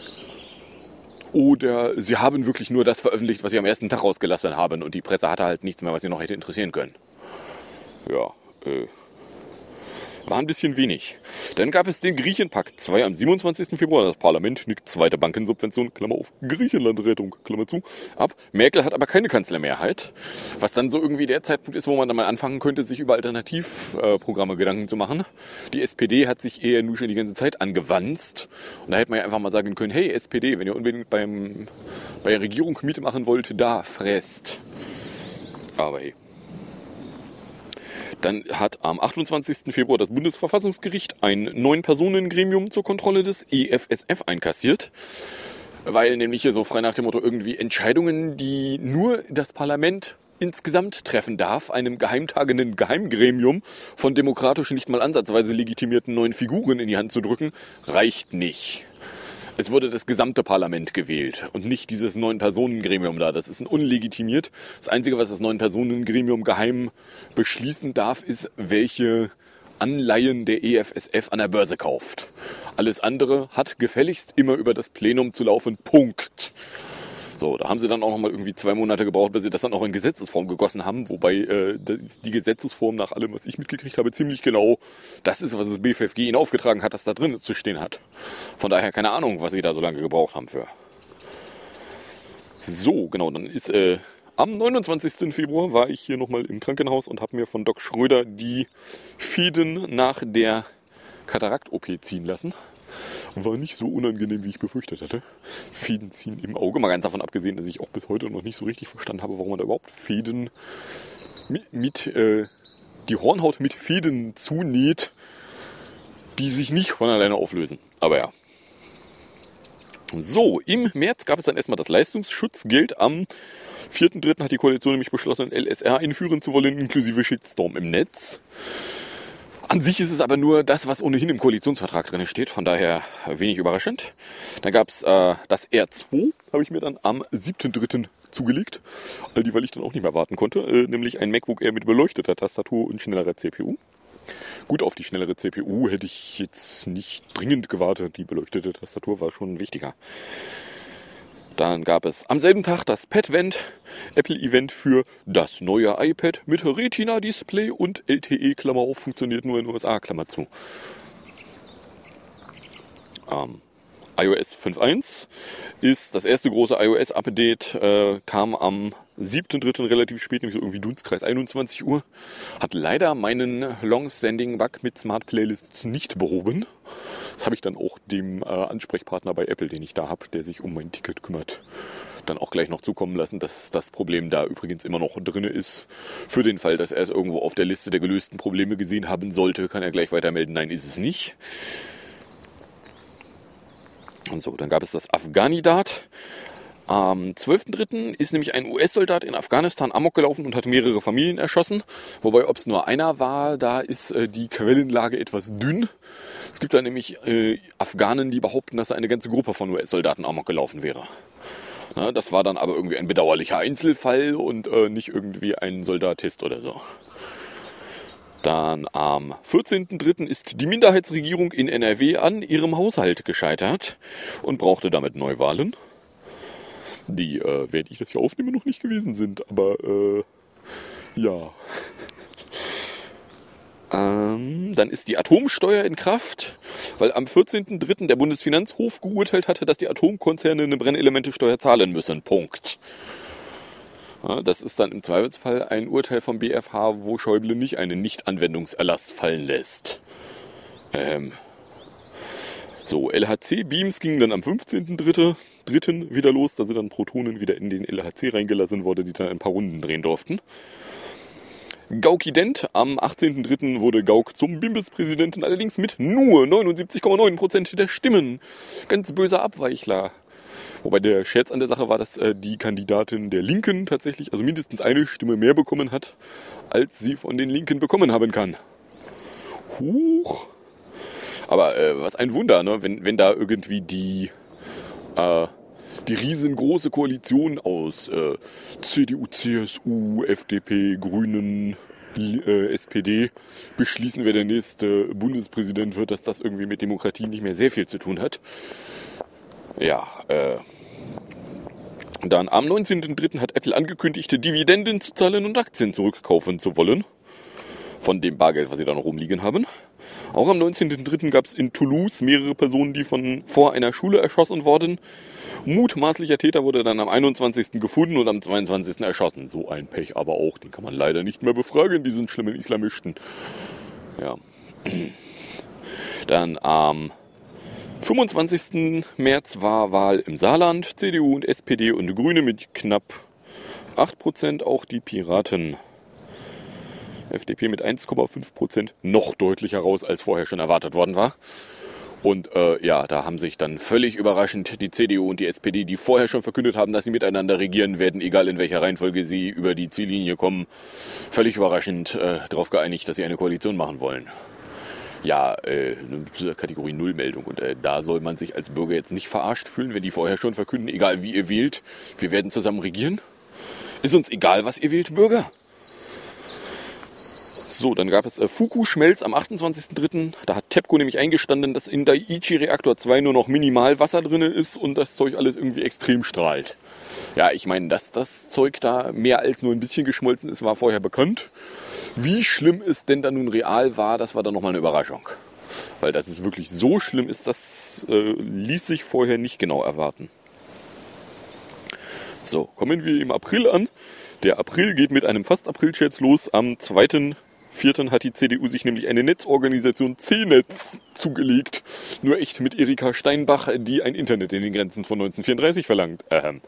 Oder sie haben wirklich nur das veröffentlicht, was sie am ersten Tag rausgelassen haben und die Presse hatte halt nichts mehr, was sie noch hätte interessieren können. Ja, äh, war ein bisschen wenig. Dann gab es den Griechenpakt zwei am siebenundzwanzigsten Februar. Das Parlament nickt zweite Bankensubvention, Klammer auf, Griechenlandrettung, Klammer zu, ab. Merkel hat aber keine Kanzlermehrheit. Was dann so irgendwie der Zeitpunkt ist, wo man dann mal anfangen könnte, sich über Alternativprogramme äh, Gedanken zu machen. Die S P D hat sich eher nur schon die ganze Zeit angewanzt. Und da hätte man ja einfach mal sagen können, hey S P D, wenn ihr unbedingt beim, bei der Regierung Miete machen wollt, da fresst. Aber hey. Dann hat am achtundzwanzigsten Februar das Bundesverfassungsgericht ein Neun-Personen-Gremium zur Kontrolle des E F S F einkassiert. Weil nämlich hier so frei nach dem Motto irgendwie Entscheidungen, die nur das Parlament insgesamt treffen darf, einem geheimtagenden Geheimgremium von demokratisch nicht mal ansatzweise legitimierten neuen Figuren in die Hand zu drücken, reicht nicht. Es wurde das gesamte Parlament gewählt und nicht dieses Neun-Personen-Gremium da. Das ist ein unlegitimiert. Das Einzige, was das Neun-Personen-Gremium geheim beschließen darf, ist, welche Anleihen der E F S F an der Börse kauft. Alles andere hat gefälligst immer über das Plenum zu laufen. Punkt. So, da haben sie dann auch noch mal irgendwie zwei Monate gebraucht, bis sie das dann auch in Gesetzesform gegossen haben. Wobei äh, die Gesetzesform nach allem, was ich mitgekriegt habe, ziemlich genau das ist, was das B F F G ihnen aufgetragen hat, dass da drin zu stehen hat. Von daher keine Ahnung, was sie da so lange gebraucht haben für. So, genau, dann ist äh, am neunundzwanzigsten Februar war ich hier nochmal im Krankenhaus und habe mir von Doc Schröder die Fäden nach der Katarakt-O P ziehen lassen. War nicht so unangenehm, wie ich befürchtet hatte. Fäden ziehen im Auge. Mal ganz davon abgesehen, dass ich auch bis heute noch nicht so richtig verstanden habe, warum man da überhaupt Fäden mit, mit äh, die Hornhaut mit Fäden zunäht, die sich nicht von alleine auflösen. Aber ja. So, im März gab es dann erstmal das Leistungsschutzgeld. Am vierten dritten hat die Koalition nämlich beschlossen, L S R einführen zu wollen, inklusive Shitstorm im Netz. An sich ist es aber nur das, was ohnehin im Koalitionsvertrag drin steht, von daher wenig überraschend. Dann gab es äh, das R zwei, habe ich mir dann am siebten dritten zugelegt, all die, weil ich dann auch nicht mehr warten konnte, äh, nämlich ein MacBook Air mit beleuchteter Tastatur und schnellerer C P U. Gut, auf die schnellere C P U hätte ich jetzt nicht dringend gewartet, die beleuchtete Tastatur war schon wichtiger. Dann gab es am selben Tag das Padvent, Apple-Event für das neue iPad mit Retina-Display und L T E, Klammer auf, funktioniert nur in den U S A, Klammer zu. Ähm, iOS fünf Punkt eins ist das erste große iOS-Update, äh, kam am siebten dritten relativ spät, nämlich so irgendwie Dunstkreis einundzwanzig Uhr. Hat leider meinen Long-Standing-Bug mit Smart Playlists nicht behoben. Das habe ich dann auch dem äh, Ansprechpartner bei Apple, den ich da habe, der sich um mein Ticket kümmert, dann auch gleich noch zukommen lassen, dass das Problem da übrigens immer noch drin ist. Für den Fall, dass er es irgendwo auf der Liste der gelösten Probleme gesehen haben sollte, kann er gleich weitermelden, nein, ist es nicht. Und so, dann gab es das Afghanidat. Am zwölften dritten ist nämlich ein U S-Soldat in Afghanistan amok gelaufen und hat mehrere Familien erschossen. Wobei, ob es nur einer war, da ist äh, die Quellenlage etwas dünn. Es gibt da nämlich äh, Afghanen, die behaupten, dass da eine ganze Gruppe von U S-Soldaten amok gelaufen wäre. Na, das war dann aber irgendwie ein bedauerlicher Einzelfall und äh, nicht irgendwie ein Soldatist oder so. Dann am vierzehnten dritten ist die Minderheitsregierung in N R W an ihrem Haushalt gescheitert und brauchte damit Neuwahlen. Die, äh, während ich das hier aufnehme, noch nicht gewesen sind, aber äh, ja. Ähm, dann ist die Atomsteuer in Kraft, weil am vierzehnten dritten der Bundesfinanzhof geurteilt hatte, dass die Atomkonzerne eine Brennelementesteuer zahlen müssen. Punkt. Ja, das ist dann im Zweifelsfall ein Urteil vom B F H, wo Schäuble nicht einen Nicht-Anwendungserlass fallen lässt. Ähm. So, L H C-Beams gingen dann am fünfzehnten dritten wieder los. Da sind dann Protonen wieder in den L H C reingelassen worden, die dann ein paar Runden drehen durften. Gaukident, am achtzehnten dritten wurde Gauck zum Bimbis-Präsidenten, allerdings mit nur neunundsiebzig Komma neun Prozent der Stimmen. Ganz böser Abweichler. Wobei der Scherz an der Sache war, dass äh, die Kandidatin der Linken tatsächlich also mindestens eine Stimme mehr bekommen hat, als sie von den Linken bekommen haben kann. Huch. Aber äh, was ein Wunder, ne? wenn, wenn da irgendwie die, äh, die riesengroße Koalition aus äh, C D U, C S U, F D P, Grünen, äh, S P D beschließen, wer der nächste Bundespräsident wird, dass das irgendwie mit Demokratie nicht mehr sehr viel zu tun hat. Ja, äh, dann am neunzehnten dritten hat Apple angekündigt, Dividenden zu zahlen und Aktien zurückkaufen zu wollen. Von dem Bargeld, was sie da noch rumliegen haben. Auch am neunzehnten dritten gab es in Toulouse mehrere Personen, die von vor einer Schule erschossen wurden. Mutmaßlicher Täter wurde dann am einundzwanzigsten gefunden und am zweiundzwanzigsten erschossen. So ein Pech aber auch, den kann man leider nicht mehr befragen, diesen schlimmen Islamisten. Ja. Dann am fünfundzwanzigsten März war Wahl im Saarland. C D U und S P D und Grüne mit knapp acht Prozent, auch die Piraten. F D P mit eins Komma fünf Prozent, noch deutlicher raus, als vorher schon erwartet worden war. Und äh, ja, da haben sich dann völlig überraschend die C D U und die S P D, die vorher schon verkündet haben, dass sie miteinander regieren werden, egal in welcher Reihenfolge sie über die Ziellinie kommen, völlig überraschend äh, darauf geeinigt, dass sie eine Koalition machen wollen. Ja, äh, Kategorie Null-Meldung. Und äh, da soll man sich als Bürger jetzt nicht verarscht fühlen, wenn die vorher schon verkünden, egal wie ihr wählt, wir werden zusammen regieren. Ist uns egal, was ihr wählt, Bürger. So, dann gab es äh, Fuku-Schmelz am achtundzwanzigsten dritten Da hat TEPCO nämlich eingestanden, dass in Daiichi Reaktor zwei nur noch minimal Wasser drin ist und das Zeug alles irgendwie extrem strahlt. Ja, ich meine, dass das Zeug da mehr als nur ein bisschen geschmolzen ist, war vorher bekannt. Wie schlimm es denn da nun real war, das war dann nochmal eine Überraschung. Weil dass es wirklich so schlimm ist, das äh, ließ sich vorher nicht genau erwarten. So, kommen wir im April an. Der April geht mit einem Fast-April-Scherz los. Am zweiten vierten hat die C D U sich nämlich eine Netzorganisation C-Netz zugelegt. Nur echt mit Erika Steinbach, die ein Internet in den Grenzen von neunzehnhundertvierunddreißig verlangt. Ähm.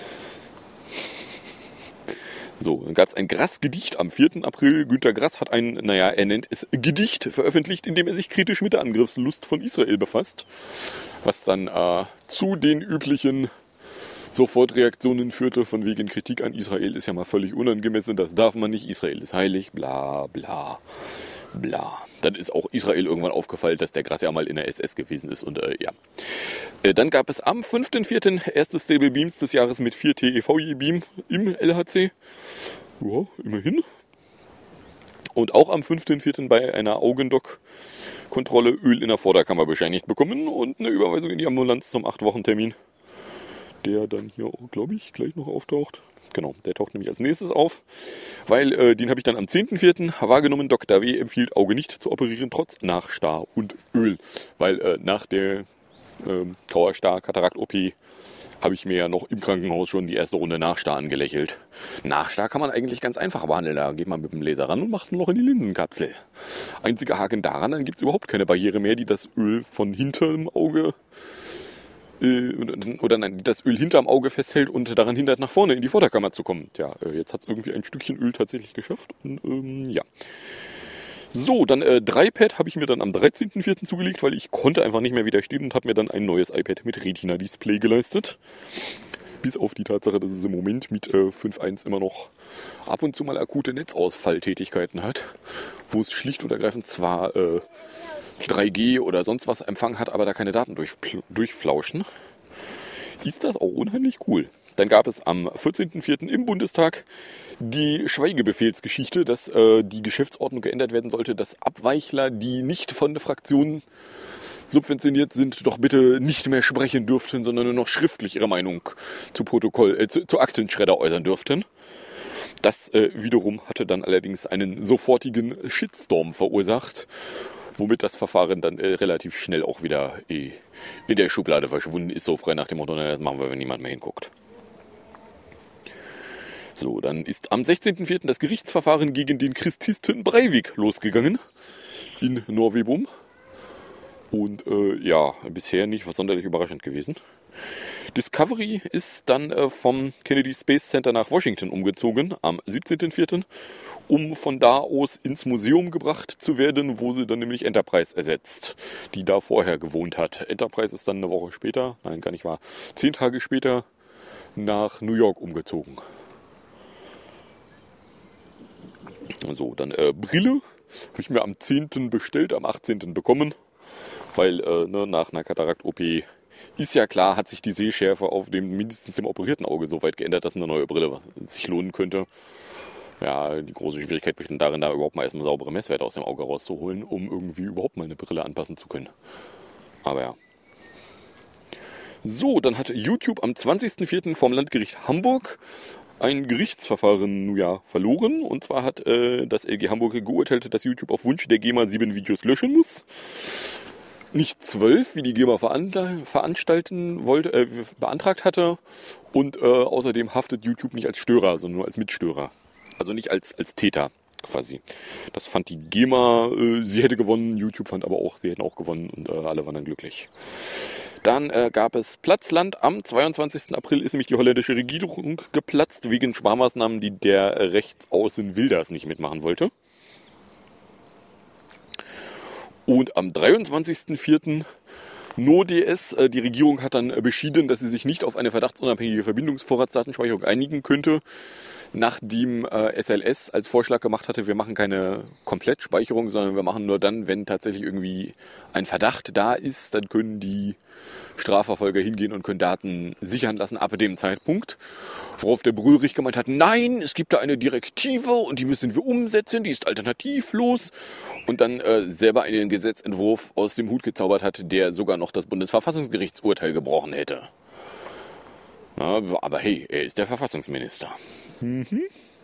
So, dann gab es ein Grass-Gedicht am vierten April. Günter Grass hat ein, naja, er nennt es Gedicht veröffentlicht, in dem er sich kritisch mit der Angriffslust von Israel befasst. was dann äh, zu den üblichen Sofortreaktionen führte, von wegen Kritik an Israel ist ja mal völlig unangemessen, das darf man nicht, Israel ist heilig, bla bla bla. Dann ist auch Israel irgendwann aufgefallen, dass der Gras ja mal in der S S gewesen ist und äh, ja. Äh, dann gab es am fünften vierten erste Stable Beams des Jahres mit vier T E V J-Beam im L H C. Ja, immerhin. Und auch am fünften vierten bei einer Augendock-Kontrolle Öl in der Vorderkammer bescheinigt bekommen und eine Überweisung in die Ambulanz zum acht Wochen Termin, der dann hier, glaube ich, gleich noch auftaucht. Genau, der taucht nämlich als nächstes auf, weil äh, den habe ich dann am zehnten vierten wahrgenommen. Doktor W. empfiehlt, Auge nicht zu operieren, trotz Nachstar und Öl. Weil äh, nach der äh, Trauerstar-Katarakt-O P habe ich mir ja noch im Krankenhaus schon die erste Runde Nachstar angelächelt. Nachstar kann man eigentlich ganz einfach behandeln. Da geht man mit dem Laser ran und macht ein Loch in die Linsenkapsel. Einziger Haken daran, dann gibt es überhaupt keine Barriere mehr, die das Öl von hinterm Auge oder nein, das Öl hinterm Auge festhält und daran hindert, nach vorne in die Vorderkammer zu kommen. Tja, jetzt hat es irgendwie ein Stückchen Öl tatsächlich geschafft. Und ähm, ja. So, dann äh, drei Pad habe ich mir dann am dreizehnten vierten zugelegt, weil ich konnte einfach nicht mehr widerstehen und habe mir dann ein neues iPad mit Retina-Display geleistet. Bis auf die Tatsache, dass es im Moment mit äh, fünf Punkt eins immer noch ab und zu mal akute Netzausfalltätigkeiten hat, wo es schlicht und ergreifend zwar äh, drei G oder sonst was Empfang hat, aber da keine Daten durch, durchflauschen, ist das auch unheimlich cool. Dann gab es am vierzehnten vierten im Bundestag die Schweigebefehlsgeschichte, dass äh, die Geschäftsordnung geändert werden sollte, dass Abweichler, die nicht von der Fraktion subventioniert sind, doch bitte nicht mehr sprechen dürften, sondern nur noch schriftlich ihre Meinung zu Protokoll, äh, zu, zu Aktenschredder äußern dürften. Das äh, wiederum hatte dann allerdings einen sofortigen Shitstorm verursacht, womit das Verfahren dann äh, relativ schnell auch wieder äh, in der Schublade verschwunden ist, so frei nach dem Motto, das machen wir, wenn niemand mehr hinguckt. So, dann ist am sechzehnten vierten das Gerichtsverfahren gegen den Christisten Breivik losgegangen in Norwebum. Und äh, ja, bisher nicht was sonderlich überraschend gewesen. Discovery ist dann äh, vom Kennedy Space Center nach Washington umgezogen am siebzehnten vierten, um von da aus ins Museum gebracht zu werden, wo sie dann nämlich Enterprise ersetzt, die da vorher gewohnt hat. Enterprise ist dann eine Woche später, nein, gar nicht wahr, zehn Tage später nach New York umgezogen. So, dann äh, Brille habe ich mir am zehnten bestellt, am achtzehnten bekommen, weil äh, ne, nach einer Katarakt-O P ist ja klar, hat sich die Sehschärfe auf dem mindestens dem operierten Auge so weit geändert, dass eine neue Brille sich lohnen könnte. Ja, die große Schwierigkeit besteht darin, da überhaupt mal erstmal saubere Messwerte aus dem Auge rauszuholen, um irgendwie überhaupt mal eine Brille anpassen zu können. Aber ja. So, dann hat YouTube am zwanzigsten vierten vom Landgericht Hamburg ein Gerichtsverfahren ja verloren. Und zwar hat äh, das L G Hamburg geurteilt, dass YouTube auf Wunsch der GEMA sieben Videos löschen muss. Nicht zwölf, wie die GEMA veranstalten wollte, äh, beantragt hatte. Und äh, außerdem haftet YouTube nicht als Störer, sondern nur als Mitstörer. Also nicht als, als Täter quasi. Das fand die GEMA, äh, sie hätte gewonnen. YouTube fand aber auch, sie hätten auch gewonnen und äh, alle waren dann glücklich. Dann äh, gab es Platzland. Am zweiundzwanzigsten April ist nämlich die holländische Regierung geplatzt wegen Sparmaßnahmen, die der Rechtsaußen Wilders nicht mitmachen wollte. Und am dreiundzwanzigsten vierten NoDS, äh, die Regierung hat dann äh, beschieden, dass sie sich nicht auf eine verdachtsunabhängige Verbindungsvorratsdatenspeicherung einigen könnte, nachdem äh, S L S als Vorschlag gemacht hatte, wir machen keine Komplettspeicherung, sondern wir machen nur dann, wenn tatsächlich irgendwie ein Verdacht da ist, dann können die Strafverfolger hingehen und können Daten sichern lassen ab dem Zeitpunkt. Worauf der Brüllrich gemeint hat, nein, es gibt da eine Direktive und die müssen wir umsetzen, die ist alternativlos. Und dann äh, selber einen Gesetzentwurf aus dem Hut gezaubert hat, der sogar noch das Bundesverfassungsgerichtsurteil gebrochen hätte. Na, aber hey, er ist der Verfassungsminister. Mhm.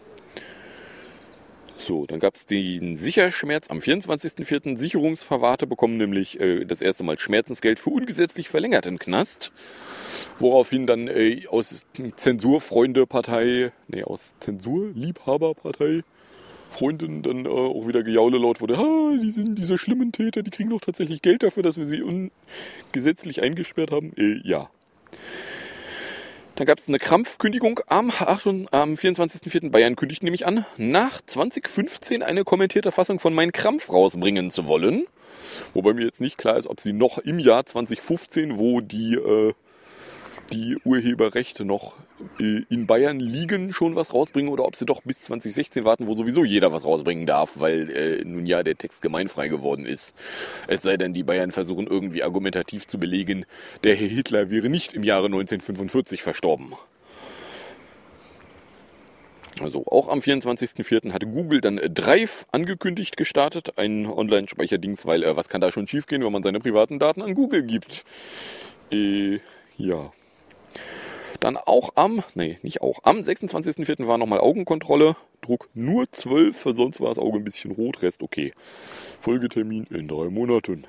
So, dann gab es den Sicherschmerz am vierundzwanzigsten vierten Sicherungsverwahrte bekommen nämlich äh, das erste Mal Schmerzensgeld für ungesetzlich verlängerten Knast. Woraufhin dann äh, aus Zensurfreunde-Partei, nee, aus Zensurliebhaber-Partei Freunden dann äh, auch wieder Gejaule laut wurde, ah, die sind diese schlimmen Täter, die kriegen doch tatsächlich Geld dafür, dass wir sie ungesetzlich eingesperrt haben. Äh, ja. Dann gab es eine Krampfkündigung am, am vierundzwanzigsten vierten Bayern kündigt nämlich an, nach zwanzig fünfzehn eine kommentierte Fassung von Mein Krampf rausbringen zu wollen. Wobei mir jetzt nicht klar ist, ob sie noch im Jahr zwanzig fünfzehn, wo die, äh, die Urheberrechte noch äh, in Bayern liegen, schon was rausbringen oder ob sie doch bis zwanzig sechzehn warten, wo sowieso jeder was rausbringen darf, weil äh, nun ja der Text gemeinfrei geworden ist. Es sei denn, die Bayern versuchen irgendwie argumentativ zu belegen, der Herr Hitler wäre nicht im Jahre neunzehnhundertfünfundvierzig verstorben. Also auch am vierundzwanzigsten vierten hatte Google dann Drive angekündigt gestartet, ein Online-Speicherdings, weil äh, was kann da schon schiefgehen, wenn man seine privaten Daten an Google gibt? Äh, ja. Dann auch am, nee, nicht auch, am sechsundzwanzigsten vierten war nochmal Augenkontrolle, Druck nur zwölf, sonst war das Auge ein bisschen rot, Rest okay. Folgetermin in drei Monaten.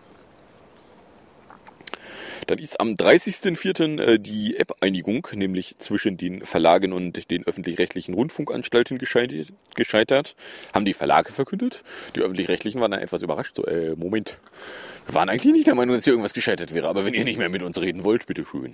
Dann ist am dreißigsten vierten äh, die App-Einigung, nämlich zwischen den Verlagen und den öffentlich-rechtlichen Rundfunkanstalten gescheitert, gescheitert. Haben die Verlage verkündet. Die öffentlich-rechtlichen waren dann etwas überrascht. So, äh, Moment. Wir waren eigentlich nicht der Meinung, dass hier irgendwas gescheitert wäre, aber wenn ihr nicht mehr mit uns reden wollt, bitteschön.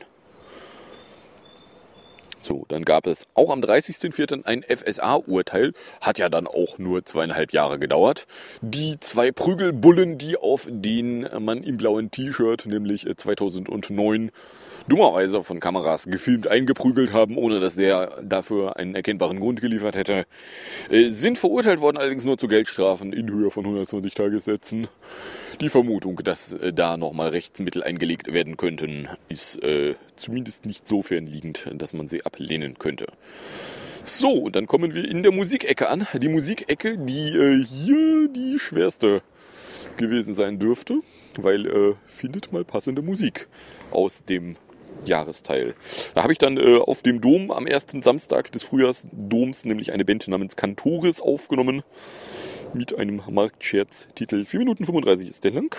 So, dann gab es auch am dreißigsten vierten ein F S A-Urteil, hat ja dann auch nur zweieinhalb Jahre gedauert. Die zwei Prügelbullen, die auf den Mann im blauen T-Shirt, nämlich zweitausendneun, dummerweise von Kameras gefilmt eingeprügelt haben, ohne dass der dafür einen erkennbaren Grund geliefert hätte, sind verurteilt worden, allerdings nur zu Geldstrafen in Höhe von hundertzwanzig Tagessätzen. Die Vermutung, dass äh, da nochmal Rechtsmittel eingelegt werden könnten, ist äh, zumindest nicht so fernliegend, dass man sie ablehnen könnte. So, und dann kommen wir in der Musikecke an. Die Musikecke, die äh, hier die schwerste gewesen sein dürfte, weil äh, findet mal passende Musik aus dem Jahresteil. Da habe ich dann äh, auf dem Dom am ersten Samstag des Frühjahrsdoms nämlich eine Band namens Cantoris aufgenommen. Mit einem Marktscherztitel. vier Minuten fünfunddreißig ist der lang.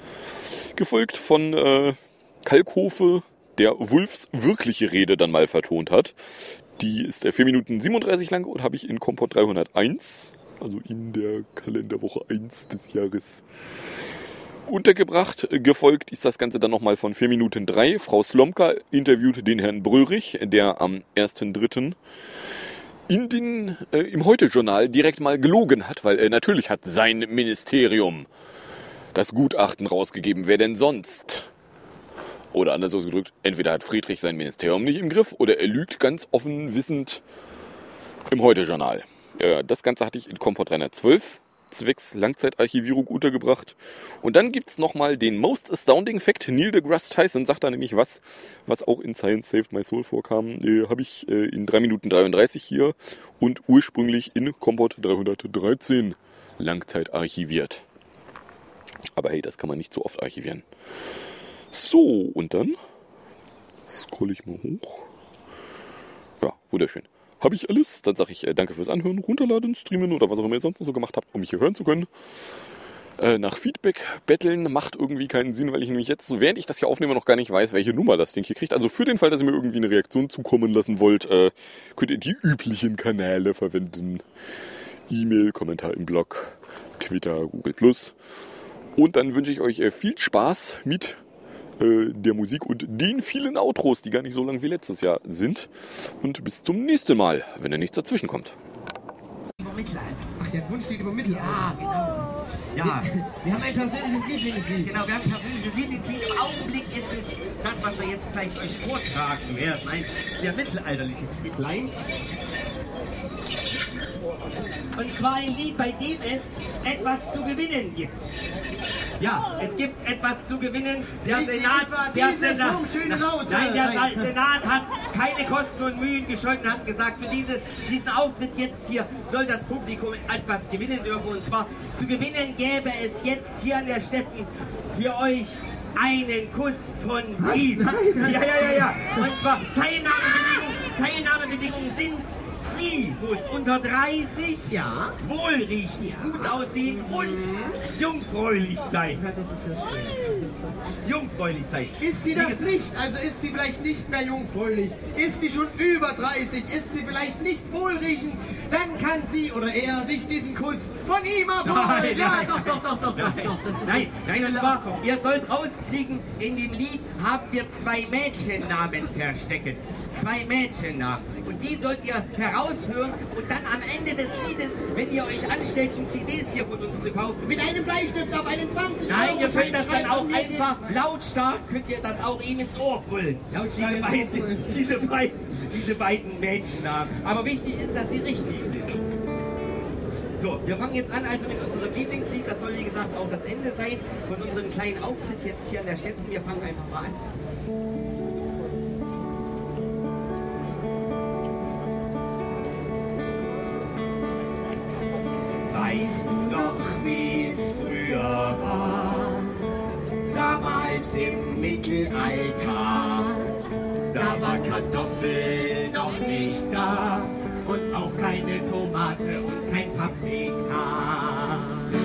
Gefolgt von äh, Kalkofe, der Wulfs wirkliche Rede dann mal vertont hat. Die ist äh, vier Minuten siebenunddreißig lang und habe ich in Kompott dreihunderteins, also in der Kalenderwoche eins des Jahres, untergebracht. Gefolgt ist das Ganze dann nochmal von vier Minuten drei. Frau Slomka interviewt den Herrn Bröhrich, der am ersten dritten in den, äh, im Heute-Journal direkt mal gelogen hat, weil äh, natürlich hat sein Ministerium das Gutachten rausgegeben. Wer denn sonst? Oder anders ausgedrückt, entweder hat Friedrich sein Ministerium nicht im Griff oder er lügt ganz offen wissend im Heute-Journal. Äh, das Ganze hatte ich in Kompott dreihundertzwölf zwecks Langzeitarchivierung untergebracht. Und dann gibt's nochmal den Most Astounding Fact. Neil deGrasse Tyson sagt da nämlich was, was auch in Science Saved My Soul vorkam. Äh, Habe ich äh, in drei Minuten dreiunddreißig hier und ursprünglich in Kompott dreihundertdreizehn langzeitarchiviert. Aber hey, das kann man nicht so oft archivieren. So, und dann scroll ich mal hoch. Ja, wunderschön. Habe ich alles? Dann sage ich äh, danke fürs Anhören, runterladen, streamen oder was auch immer ihr sonst noch so gemacht habt, um mich hier hören zu können. Äh, nach Feedback betteln macht irgendwie keinen Sinn, weil ich nämlich jetzt, so während ich das hier aufnehme, noch gar nicht weiß, welche Nummer das Ding hier kriegt. Also für den Fall, dass ihr mir irgendwie eine Reaktion zukommen lassen wollt, äh, könnt ihr die üblichen Kanäle verwenden. E-Mail, Kommentar im Blog, Twitter, Google plus. Und dann wünsche ich euch äh, viel Spaß mit der Musik und den vielen Outros, die gar nicht so lang wie letztes Jahr sind. Und bis zum nächsten Mal, wenn da nichts dazwischen kommt.
Über Mittelalter. Ach, der Wunsch steht über Mittelalter. Ja, genau. Ja. Wir, wir haben ein persönliches Lieblingslied. Genau, wir haben ein persönliches Lieblingslied. Im Augenblick ist es das, was wir jetzt gleich euch vortragen werden. Ein sehr mittelalterliches Stücklein. Und zwar ein Lied, bei dem es etwas zu gewinnen gibt. Ja, es gibt etwas zu gewinnen. Der Senat, der Senat, nein, der Senat hat keine Kosten und Mühen gescheut und hat gesagt, für diese, diesen Auftritt jetzt hier soll das Publikum etwas gewinnen dürfen. Und zwar zu gewinnen gäbe es jetzt hier an der Stätten für euch einen Kuss von ihm. Nein, nein, ja, ja, ja, ja. Und zwar Teilnahmebedingungen, Teilnahmebedingungen sind: Sie muss unter dreißig, ja, wohlriechen, ja, gut aussehen und mhm. jungfräulich sein. Ja, das ist sehr schön. Jungfräulich sein. Ist sie das nicht? Also ist sie vielleicht nicht mehr jungfräulich? Ist sie schon über dreißig? Ist sie vielleicht nicht wohlriechend? dann kann sie oder er sich diesen Kuss von ihm abholen. Nein, ja, nein, doch, doch, doch, doch, nein, doch, doch. Das ist nein, nein, und zwar, ihr sollt rauskriegen, in dem Lied haben wir zwei Mädchennamen versteckt. Zwei Mädchennamen. Und die sollt ihr heraushören und dann am Ende des Liedes, wenn ihr euch anstellt, um C Ds hier von uns zu kaufen. Mit einem Bleistift auf einen zwanzig Euro. Nein, ihr könnt das dann auch einfach lautstark, könnt ihr das auch ihm ins Ohr brüllen. Diese beiden, diese, beiden, diese beiden Mädchennamen. Aber wichtig ist, dass sie richtig sind. So, wir fangen jetzt an also mit unserem Lieblingslied. Das soll wie gesagt auch das Ende sein von unserem kleinen Auftritt jetzt hier an der Stätte. Wir fangen einfach mal an. Weißt du noch, wie es früher war? Damals im Mittelalter. Da war Kartoffel noch nicht da und auch keine Tomate und kein Paprika.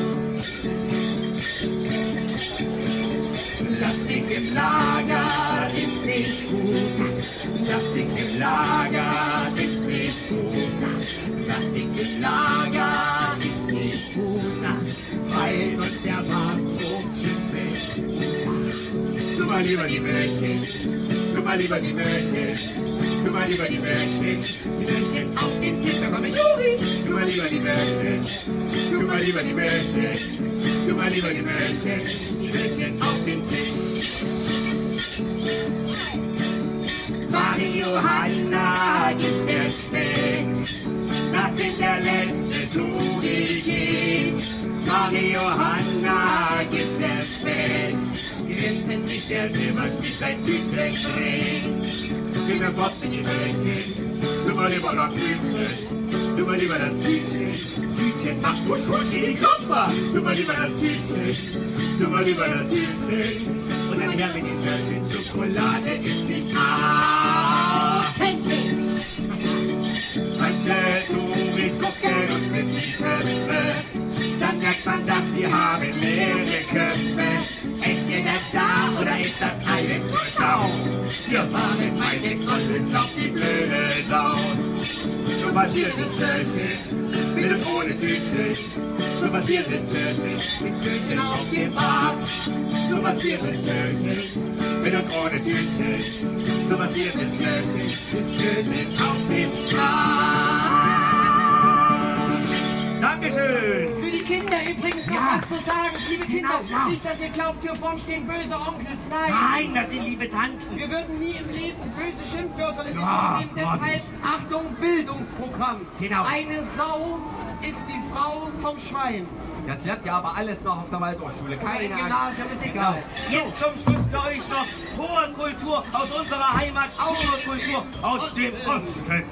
Plastik im Lager ist nicht gut. Plastik im Lager ist nicht gut. Plastik im Lager ist nicht gut, weil sonst der Warmdruck schimpft. Tu mal lieber die Möhrchen, tu mal lieber die Möhrchen, tu mal lieber die Möhrchen, die Möhrchen auf den Tisch, da kommen Juris. Tu mal lieber die Möhrchen, tu mal lieber die Möhrchen, tu mal lieber die Möhrchen, die Möhrchen auf den Tisch. Mario Hanna gibt es spät, nachdem der letzte Touri geht. Mario Hanna gibt es spät, grinsen sich der Silberspitz sein Tütchen bringt. Gehen wir fort mit die Möhrchen, tu mal lieber das Tütchen, tu mal lieber das Tütchen. Tütchen macht husch husch in die Kupfer, tu mal lieber das Tütchen, tu mal lieber das Tütchen. Und dann her mit den Möhrchen, Schokolade ist nicht authentisch. Manche Touris gucken uns in die Köpfe, dann merkt man, dass die haben leere Köpfe. Ist dir das da oder ist das alles nur Schau? Wir waren meine Gründels noch die blöde Sau. So passiert das Türchen, mit und ohne Tütchen. So passiert das Türchen, das Türchen auf dem Markt. So passiert das Türchen, mit und ohne Tütchen. So passiert das Türchen, das Türchen auf dem Markt. Dankeschön! Für die Kinder übrigens noch ja. was zu sagen. Liebe Kinder, genau, nicht, dass ihr glaubt, hier vorne stehen böse Onkels. Nein! Nein, das sind liebe Tanten. Wir würden nie im Leben böse Schimpfwörter in den Mund nehmen. Deshalb, Achtung, Bildungsprogramm. Genau. Eine Sau ist die Frau vom Schwein. Das lernt ihr aber alles noch auf der Waldorfschule. Keine Ahnung. Gymnasium ist egal. Genau. Jetzt zum Schluss für euch noch hohe Kultur aus unserer Heimat, hohe Kultur aus dem Osten.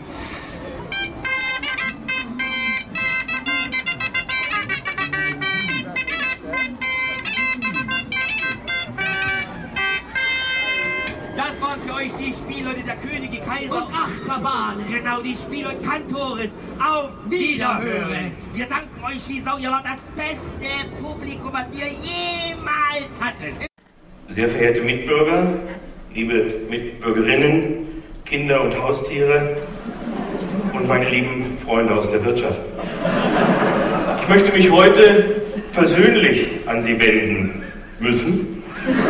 Das waren für euch die Spielleute der Könige, Kaiser und Achterbahnen. Genau, die Spiel- und Kantores. Auf Wiederhören. Wir danken euch wie Sau. Ihr wart das beste Publikum, was wir jemals hatten.
Sehr verehrte Mitbürger, liebe Mitbürgerinnen, Kinder und Haustiere und meine lieben Freunde aus der Wirtschaft. Ich möchte mich heute persönlich an Sie wenden müssen,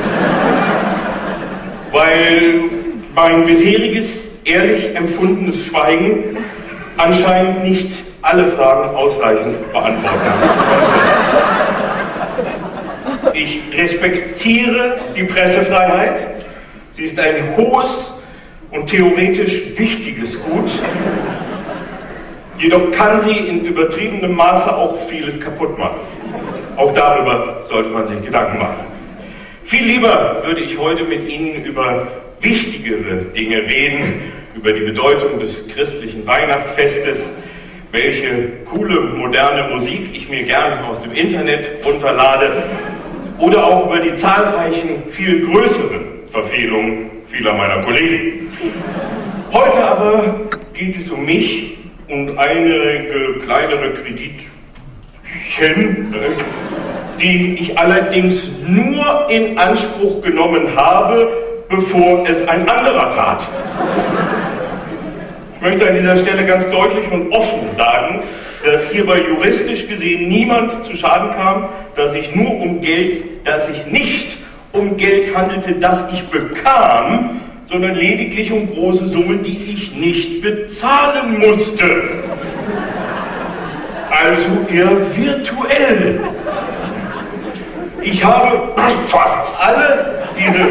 weil mein bisheriges, ehrlich empfundenes Schweigen anscheinend nicht alle Fragen ausreichend beantworten konnte. Ich respektiere die Pressefreiheit. Sie ist ein hohes und theoretisch wichtiges Gut. Jedoch kann sie in übertriebenem Maße auch vieles kaputt machen. Auch darüber sollte man sich Gedanken machen. Viel lieber würde ich heute mit Ihnen über wichtigere Dinge reden, über die Bedeutung des christlichen Weihnachtsfestes, welche coole, moderne Musik ich mir gern aus dem Internet runterlade, oder auch über die zahlreichen, viel größeren Verfehlungen vieler meiner Kollegen. Heute aber geht es um mich und einige kleinere Kreditchen, die ich allerdings nur in Anspruch genommen habe, bevor es ein anderer tat. Ich möchte an dieser Stelle ganz deutlich und offen sagen, dass hierbei juristisch gesehen niemand zu Schaden kam, dass sich nur um Geld, dass sich nicht um Geld handelte, das ich bekam, sondern lediglich um große Summen, die ich nicht bezahlen musste. Also eher virtuell. Ich habe fast alle diese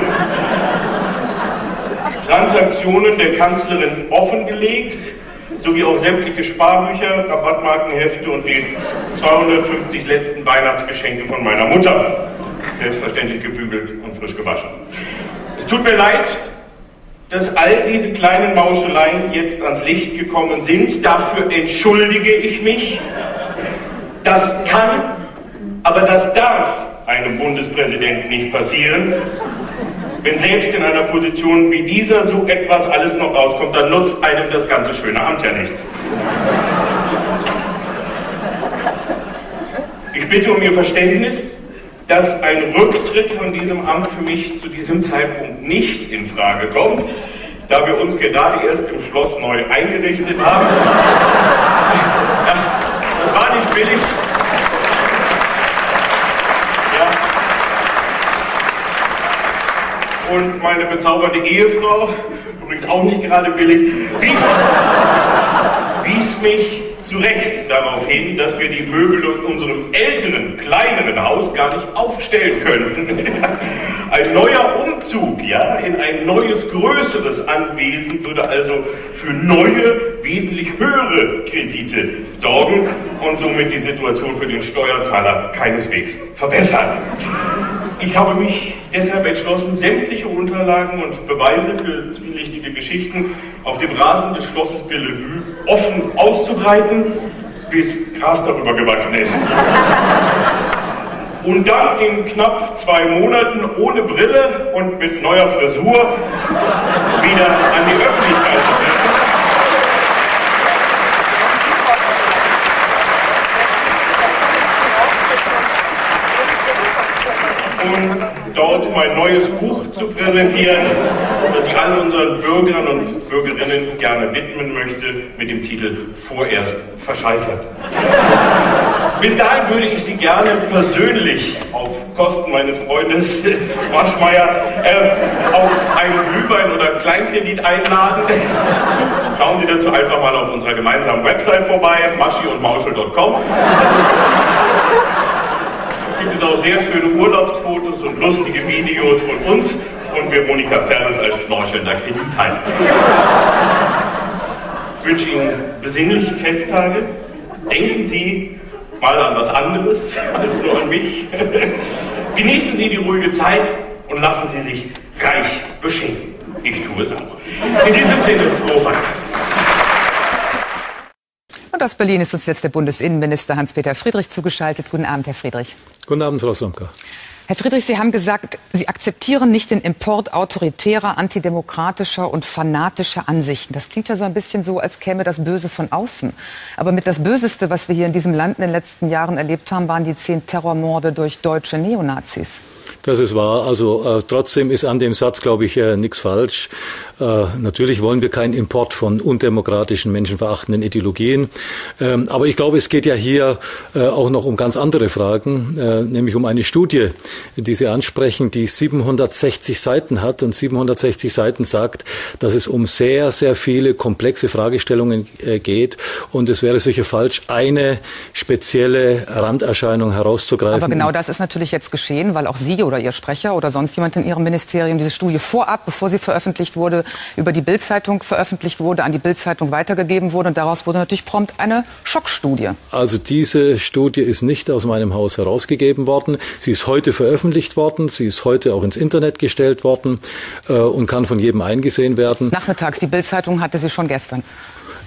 Transaktionen der Kanzlerin offengelegt, sowie auch sämtliche Sparbücher, Rabattmarkenhefte und die zweihundertfünfzig letzten Weihnachtsgeschenke von meiner Mutter. Selbstverständlich gebügelt und frisch gewaschen. Es tut mir leid, dass all diese kleinen Mauscheleien jetzt ans Licht gekommen sind. Dafür entschuldige ich mich. Das kann, aber das darf einem Bundespräsidenten nicht passieren. Wenn selbst in einer Position wie dieser so etwas alles noch rauskommt, dann nutzt einem das ganze schöne Amt ja nichts. Ich bitte um Ihr Verständnis, dass ein Rücktritt von diesem Amt für mich zu diesem Zeitpunkt nicht in Frage kommt, da wir uns gerade erst im Schloss neu eingerichtet haben. Das war nicht billig. Ja. Und meine bezaubernde Ehefrau, übrigens auch nicht gerade billig, wies, wies mich zu Recht darauf hin, dass wir die Möbel in unserem älteren, kleineren Haus gar nicht aufstellen könnten. Ein neuer Umzug, ja, in ein neues, größeres Anwesen würde also für neue, wesentlich höhere Kredite sorgen und somit die Situation für den Steuerzahler keineswegs verbessern. Ich habe mich deshalb entschlossen, sämtliche Unterlagen und Beweise für zwielichtige Geschichten auf dem Rasen des Schlosses Bellevue offen auszubreiten, bis Gras darüber gewachsen ist. Und dann in knapp zwei Monaten ohne Brille und mit neuer Frisur wieder an die Öffentlichkeit zu bringen. Und dort mein neues Buch zu präsentieren, das ich all unseren Bürgern und Bürgerinnen gerne widmen möchte, mit dem Titel Vorerst verscheißert. Bis dahin würde ich Sie gerne persönlich auf Kosten meines Freundes Maschmeyer äh, auf einen Glühwein oder Kleinkredit einladen. Schauen Sie dazu einfach mal auf unserer gemeinsamen Website vorbei, maschi und mauschel punkt com. Gibt es auch sehr schöne Urlaubsfotos und lustige Videos von uns und Veronika Ferres als schnorchelnder Kredithai. Ich wünsche Ihnen besinnliche Festtage. Denken Sie mal an was anderes als nur an mich. Genießen Sie die ruhige Zeit und lassen Sie sich reich beschenken. Ich tue es auch. In diesem Sinne, frohe Weihnachten.
Und aus Berlin ist uns jetzt der Bundesinnenminister Hans-Peter Friedrich zugeschaltet. Guten Abend, Herr Friedrich.
Guten Abend, Frau Slomka.
Herr Friedrich, Sie haben gesagt, Sie akzeptieren nicht den Import autoritärer, antidemokratischer und fanatischer Ansichten. Das klingt ja so ein bisschen so, als käme das Böse von außen. Aber mit das Böseste, was wir hier in diesem Land in den letzten Jahren erlebt haben, waren die zehn Terrormorde durch deutsche Neonazis.
Das ist wahr. Also äh, trotzdem ist an dem Satz, glaube ich, äh, nichts falsch. Äh, natürlich wollen wir keinen Import von undemokratischen, menschenverachtenden Ideologien. Ähm, aber ich glaube, es geht ja hier äh, auch noch um ganz andere Fragen, äh, nämlich um eine Studie, die Sie ansprechen, die siebenhundertsechzig Seiten hat. Und siebenhundertsechzig Seiten sagt, dass es um sehr, sehr viele komplexe Fragestellungen äh, geht. Und es wäre sicher falsch, eine spezielle Randerscheinung herauszugreifen.
Aber genau das ist natürlich jetzt geschehen, weil auch Sie oder Ihr Sprecher oder sonst jemand in Ihrem Ministerium diese Studie vorab, bevor sie veröffentlicht wurde, über die Bild-Zeitung veröffentlicht wurde, an die Bild-Zeitung weitergegeben wurde. Und daraus wurde natürlich prompt eine Schockstudie.
Also diese Studie ist nicht aus meinem Haus herausgegeben worden. Sie ist heute veröffentlicht worden. Sie ist heute auch ins Internet gestellt worden äh, und kann von jedem eingesehen werden.
Nachmittags, die Bild-Zeitung hatte sie schon gestern.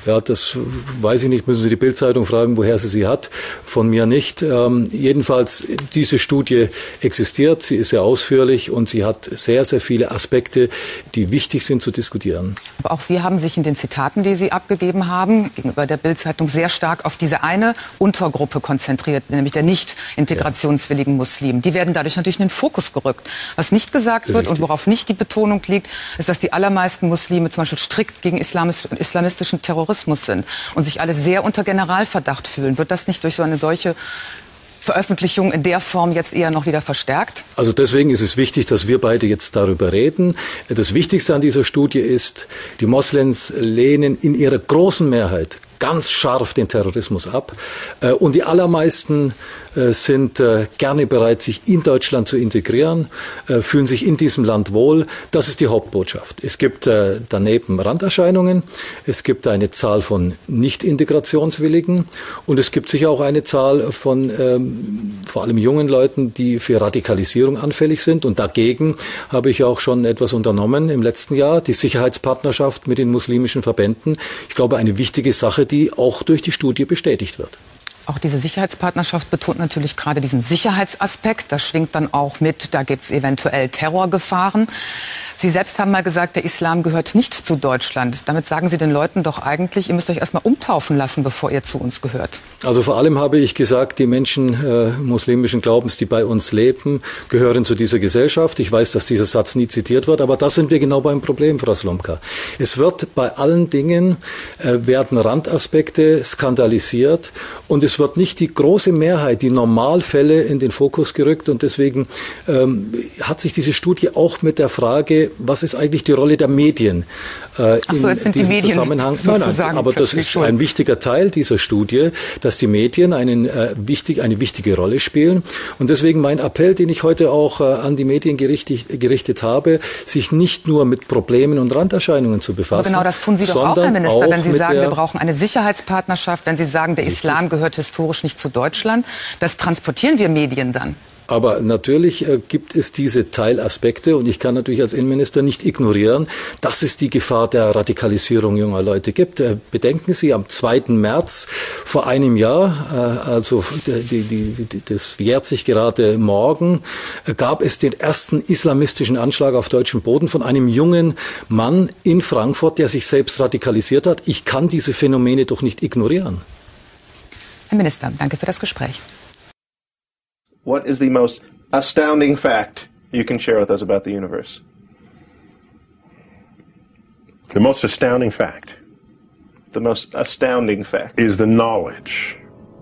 Ja, das weiß ich nicht, müssen Sie die Bild-Zeitung fragen, woher sie sie hat. Von mir nicht. Ähm, jedenfalls, diese Studie existiert, sie ist sehr ausführlich und sie hat sehr, sehr viele Aspekte, die wichtig sind zu diskutieren.
Aber auch Sie haben sich in den Zitaten, die Sie abgegeben haben, gegenüber der Bild-Zeitung sehr stark auf diese eine Untergruppe konzentriert, nämlich der nicht integrationswilligen Muslimen. Die werden dadurch natürlich in den Fokus gerückt. Was nicht gesagt wird und worauf nicht die Betonung liegt, ist, dass die allermeisten Muslime zum Beispiel strikt gegen Islamis- islamistischen Terrorismus sind und sich alle sehr unter Generalverdacht fühlen. Wird das nicht durch so eine solche Veröffentlichung in der Form jetzt eher noch wieder verstärkt?
Also deswegen ist es wichtig, dass wir beide jetzt darüber reden. Das Wichtigste an dieser Studie ist, die Moslems lehnen in ihrer großen Mehrheit ganz scharf den Terrorismus ab. Und die allermeisten sind gerne bereit, sich in Deutschland zu integrieren, fühlen sich in diesem Land wohl. Das ist die Hauptbotschaft. Es gibt daneben Randerscheinungen, es gibt eine Zahl von Nicht-Integrationswilligen und es gibt sicher auch eine Zahl von ähm, vor allem jungen Leuten, die für Radikalisierung anfällig sind. Und dagegen habe ich auch schon etwas unternommen im letzten Jahr, die Sicherheitspartnerschaft mit den muslimischen Verbänden. Ich glaube, eine wichtige Sache, die auch durch die Studie bestätigt wird.
Auch diese Sicherheitspartnerschaft betont natürlich gerade diesen Sicherheitsaspekt. Das schwingt dann auch mit, da gibt es eventuell Terrorgefahren. Sie selbst haben mal gesagt, der Islam gehört nicht zu Deutschland. Damit sagen Sie den Leuten doch eigentlich, ihr müsst euch erstmal umtaufen lassen, bevor ihr zu uns gehört.
Also vor allem habe ich gesagt, die Menschen äh, muslimischen Glaubens, die bei uns leben, gehören zu dieser Gesellschaft. Ich weiß, dass dieser Satz nie zitiert wird, aber da sind wir genau beim Problem, Frau Slomka. Es wird bei allen Dingen, äh, werden Randaspekte skandalisiert und es Es wird nicht die große Mehrheit, die Normalfälle in den Fokus gerückt. Und deswegen ähm, hat sich diese Studie auch mit der Frage, was ist eigentlich die Rolle der Medien äh,
Ach so, jetzt sind
in diesem
die Medien
Zusammenhang. Nein, nein, aber das ist ein wichtiger Teil dieser Studie, dass die Medien einen, äh, wichtig, eine wichtige Rolle spielen. Und deswegen mein Appell, den ich heute auch äh, an die Medien gerichtet, gerichtet habe, sich nicht nur mit Problemen und Randerscheinungen zu befassen.
Aber genau das tun Sie doch auch, Herr Minister, wenn Sie sagen, wir brauchen eine Sicherheitspartnerschaft, wenn Sie sagen, der Islam gehört historisch nicht zu Deutschland. Das transportieren wir Medien dann.
Aber natürlich äh, gibt es diese Teilaspekte und ich kann natürlich als Innenminister nicht ignorieren, dass es die Gefahr der Radikalisierung junger Leute gibt. Äh, bedenken Sie, am zweiten März vor einem Jahr, äh, also die, die, die, das jährt sich gerade morgen, äh, gab es den ersten islamistischen Anschlag auf deutschem Boden von einem jungen Mann in Frankfurt, der sich selbst radikalisiert hat. Ich kann diese Phänomene doch nicht ignorieren.
Herr Minister, danke für das Gespräch.
What is the most astounding fact you can share with us about the universe?
The most astounding fact.
The most astounding fact.
Is the knowledge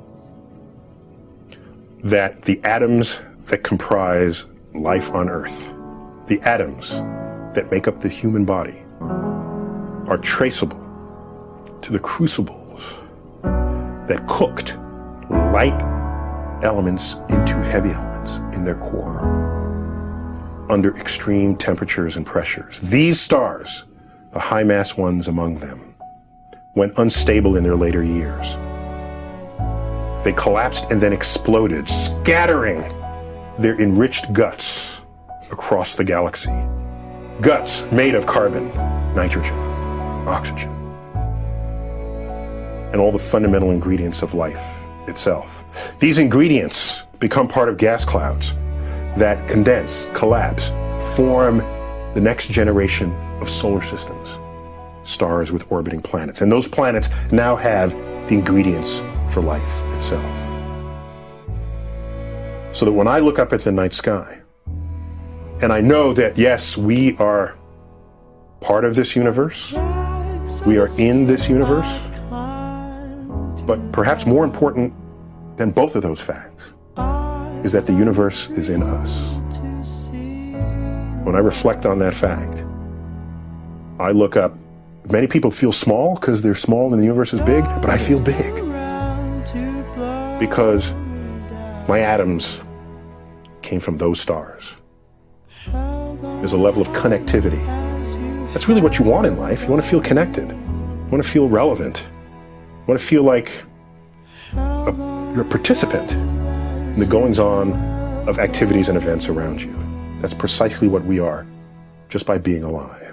that the atoms that comprise life on Earth, the atoms that make up the human body, are traceable to the crucibles that cooked light elements into heavy elements in their core under extreme temperatures and pressures. These stars, the high mass ones among them, went unstable in their later years. They collapsed and then exploded, scattering their enriched guts across the galaxy. Guts made of carbon, nitrogen, oxygen, and all the fundamental ingredients of life itself. These ingredients become part of gas clouds that condense, collapse, form the next generation of solar systems, stars with orbiting planets. And those planets now have the ingredients for life itself. So that when I look up at the night sky, and I know that, yes, we are part of this universe, we are in this universe, but perhaps more important than both of those facts is that the universe is in us. When I reflect on that fact, I look up. Many people feel small because they're small and the universe is big, but I feel big because my atoms came from those stars. There's a level of connectivity. That's really what you want in life. You want to feel connected. You want to feel relevant. You want to feel like a, you're a participant in the goings-on of activities and events around you. That's precisely what we are, just by being alive.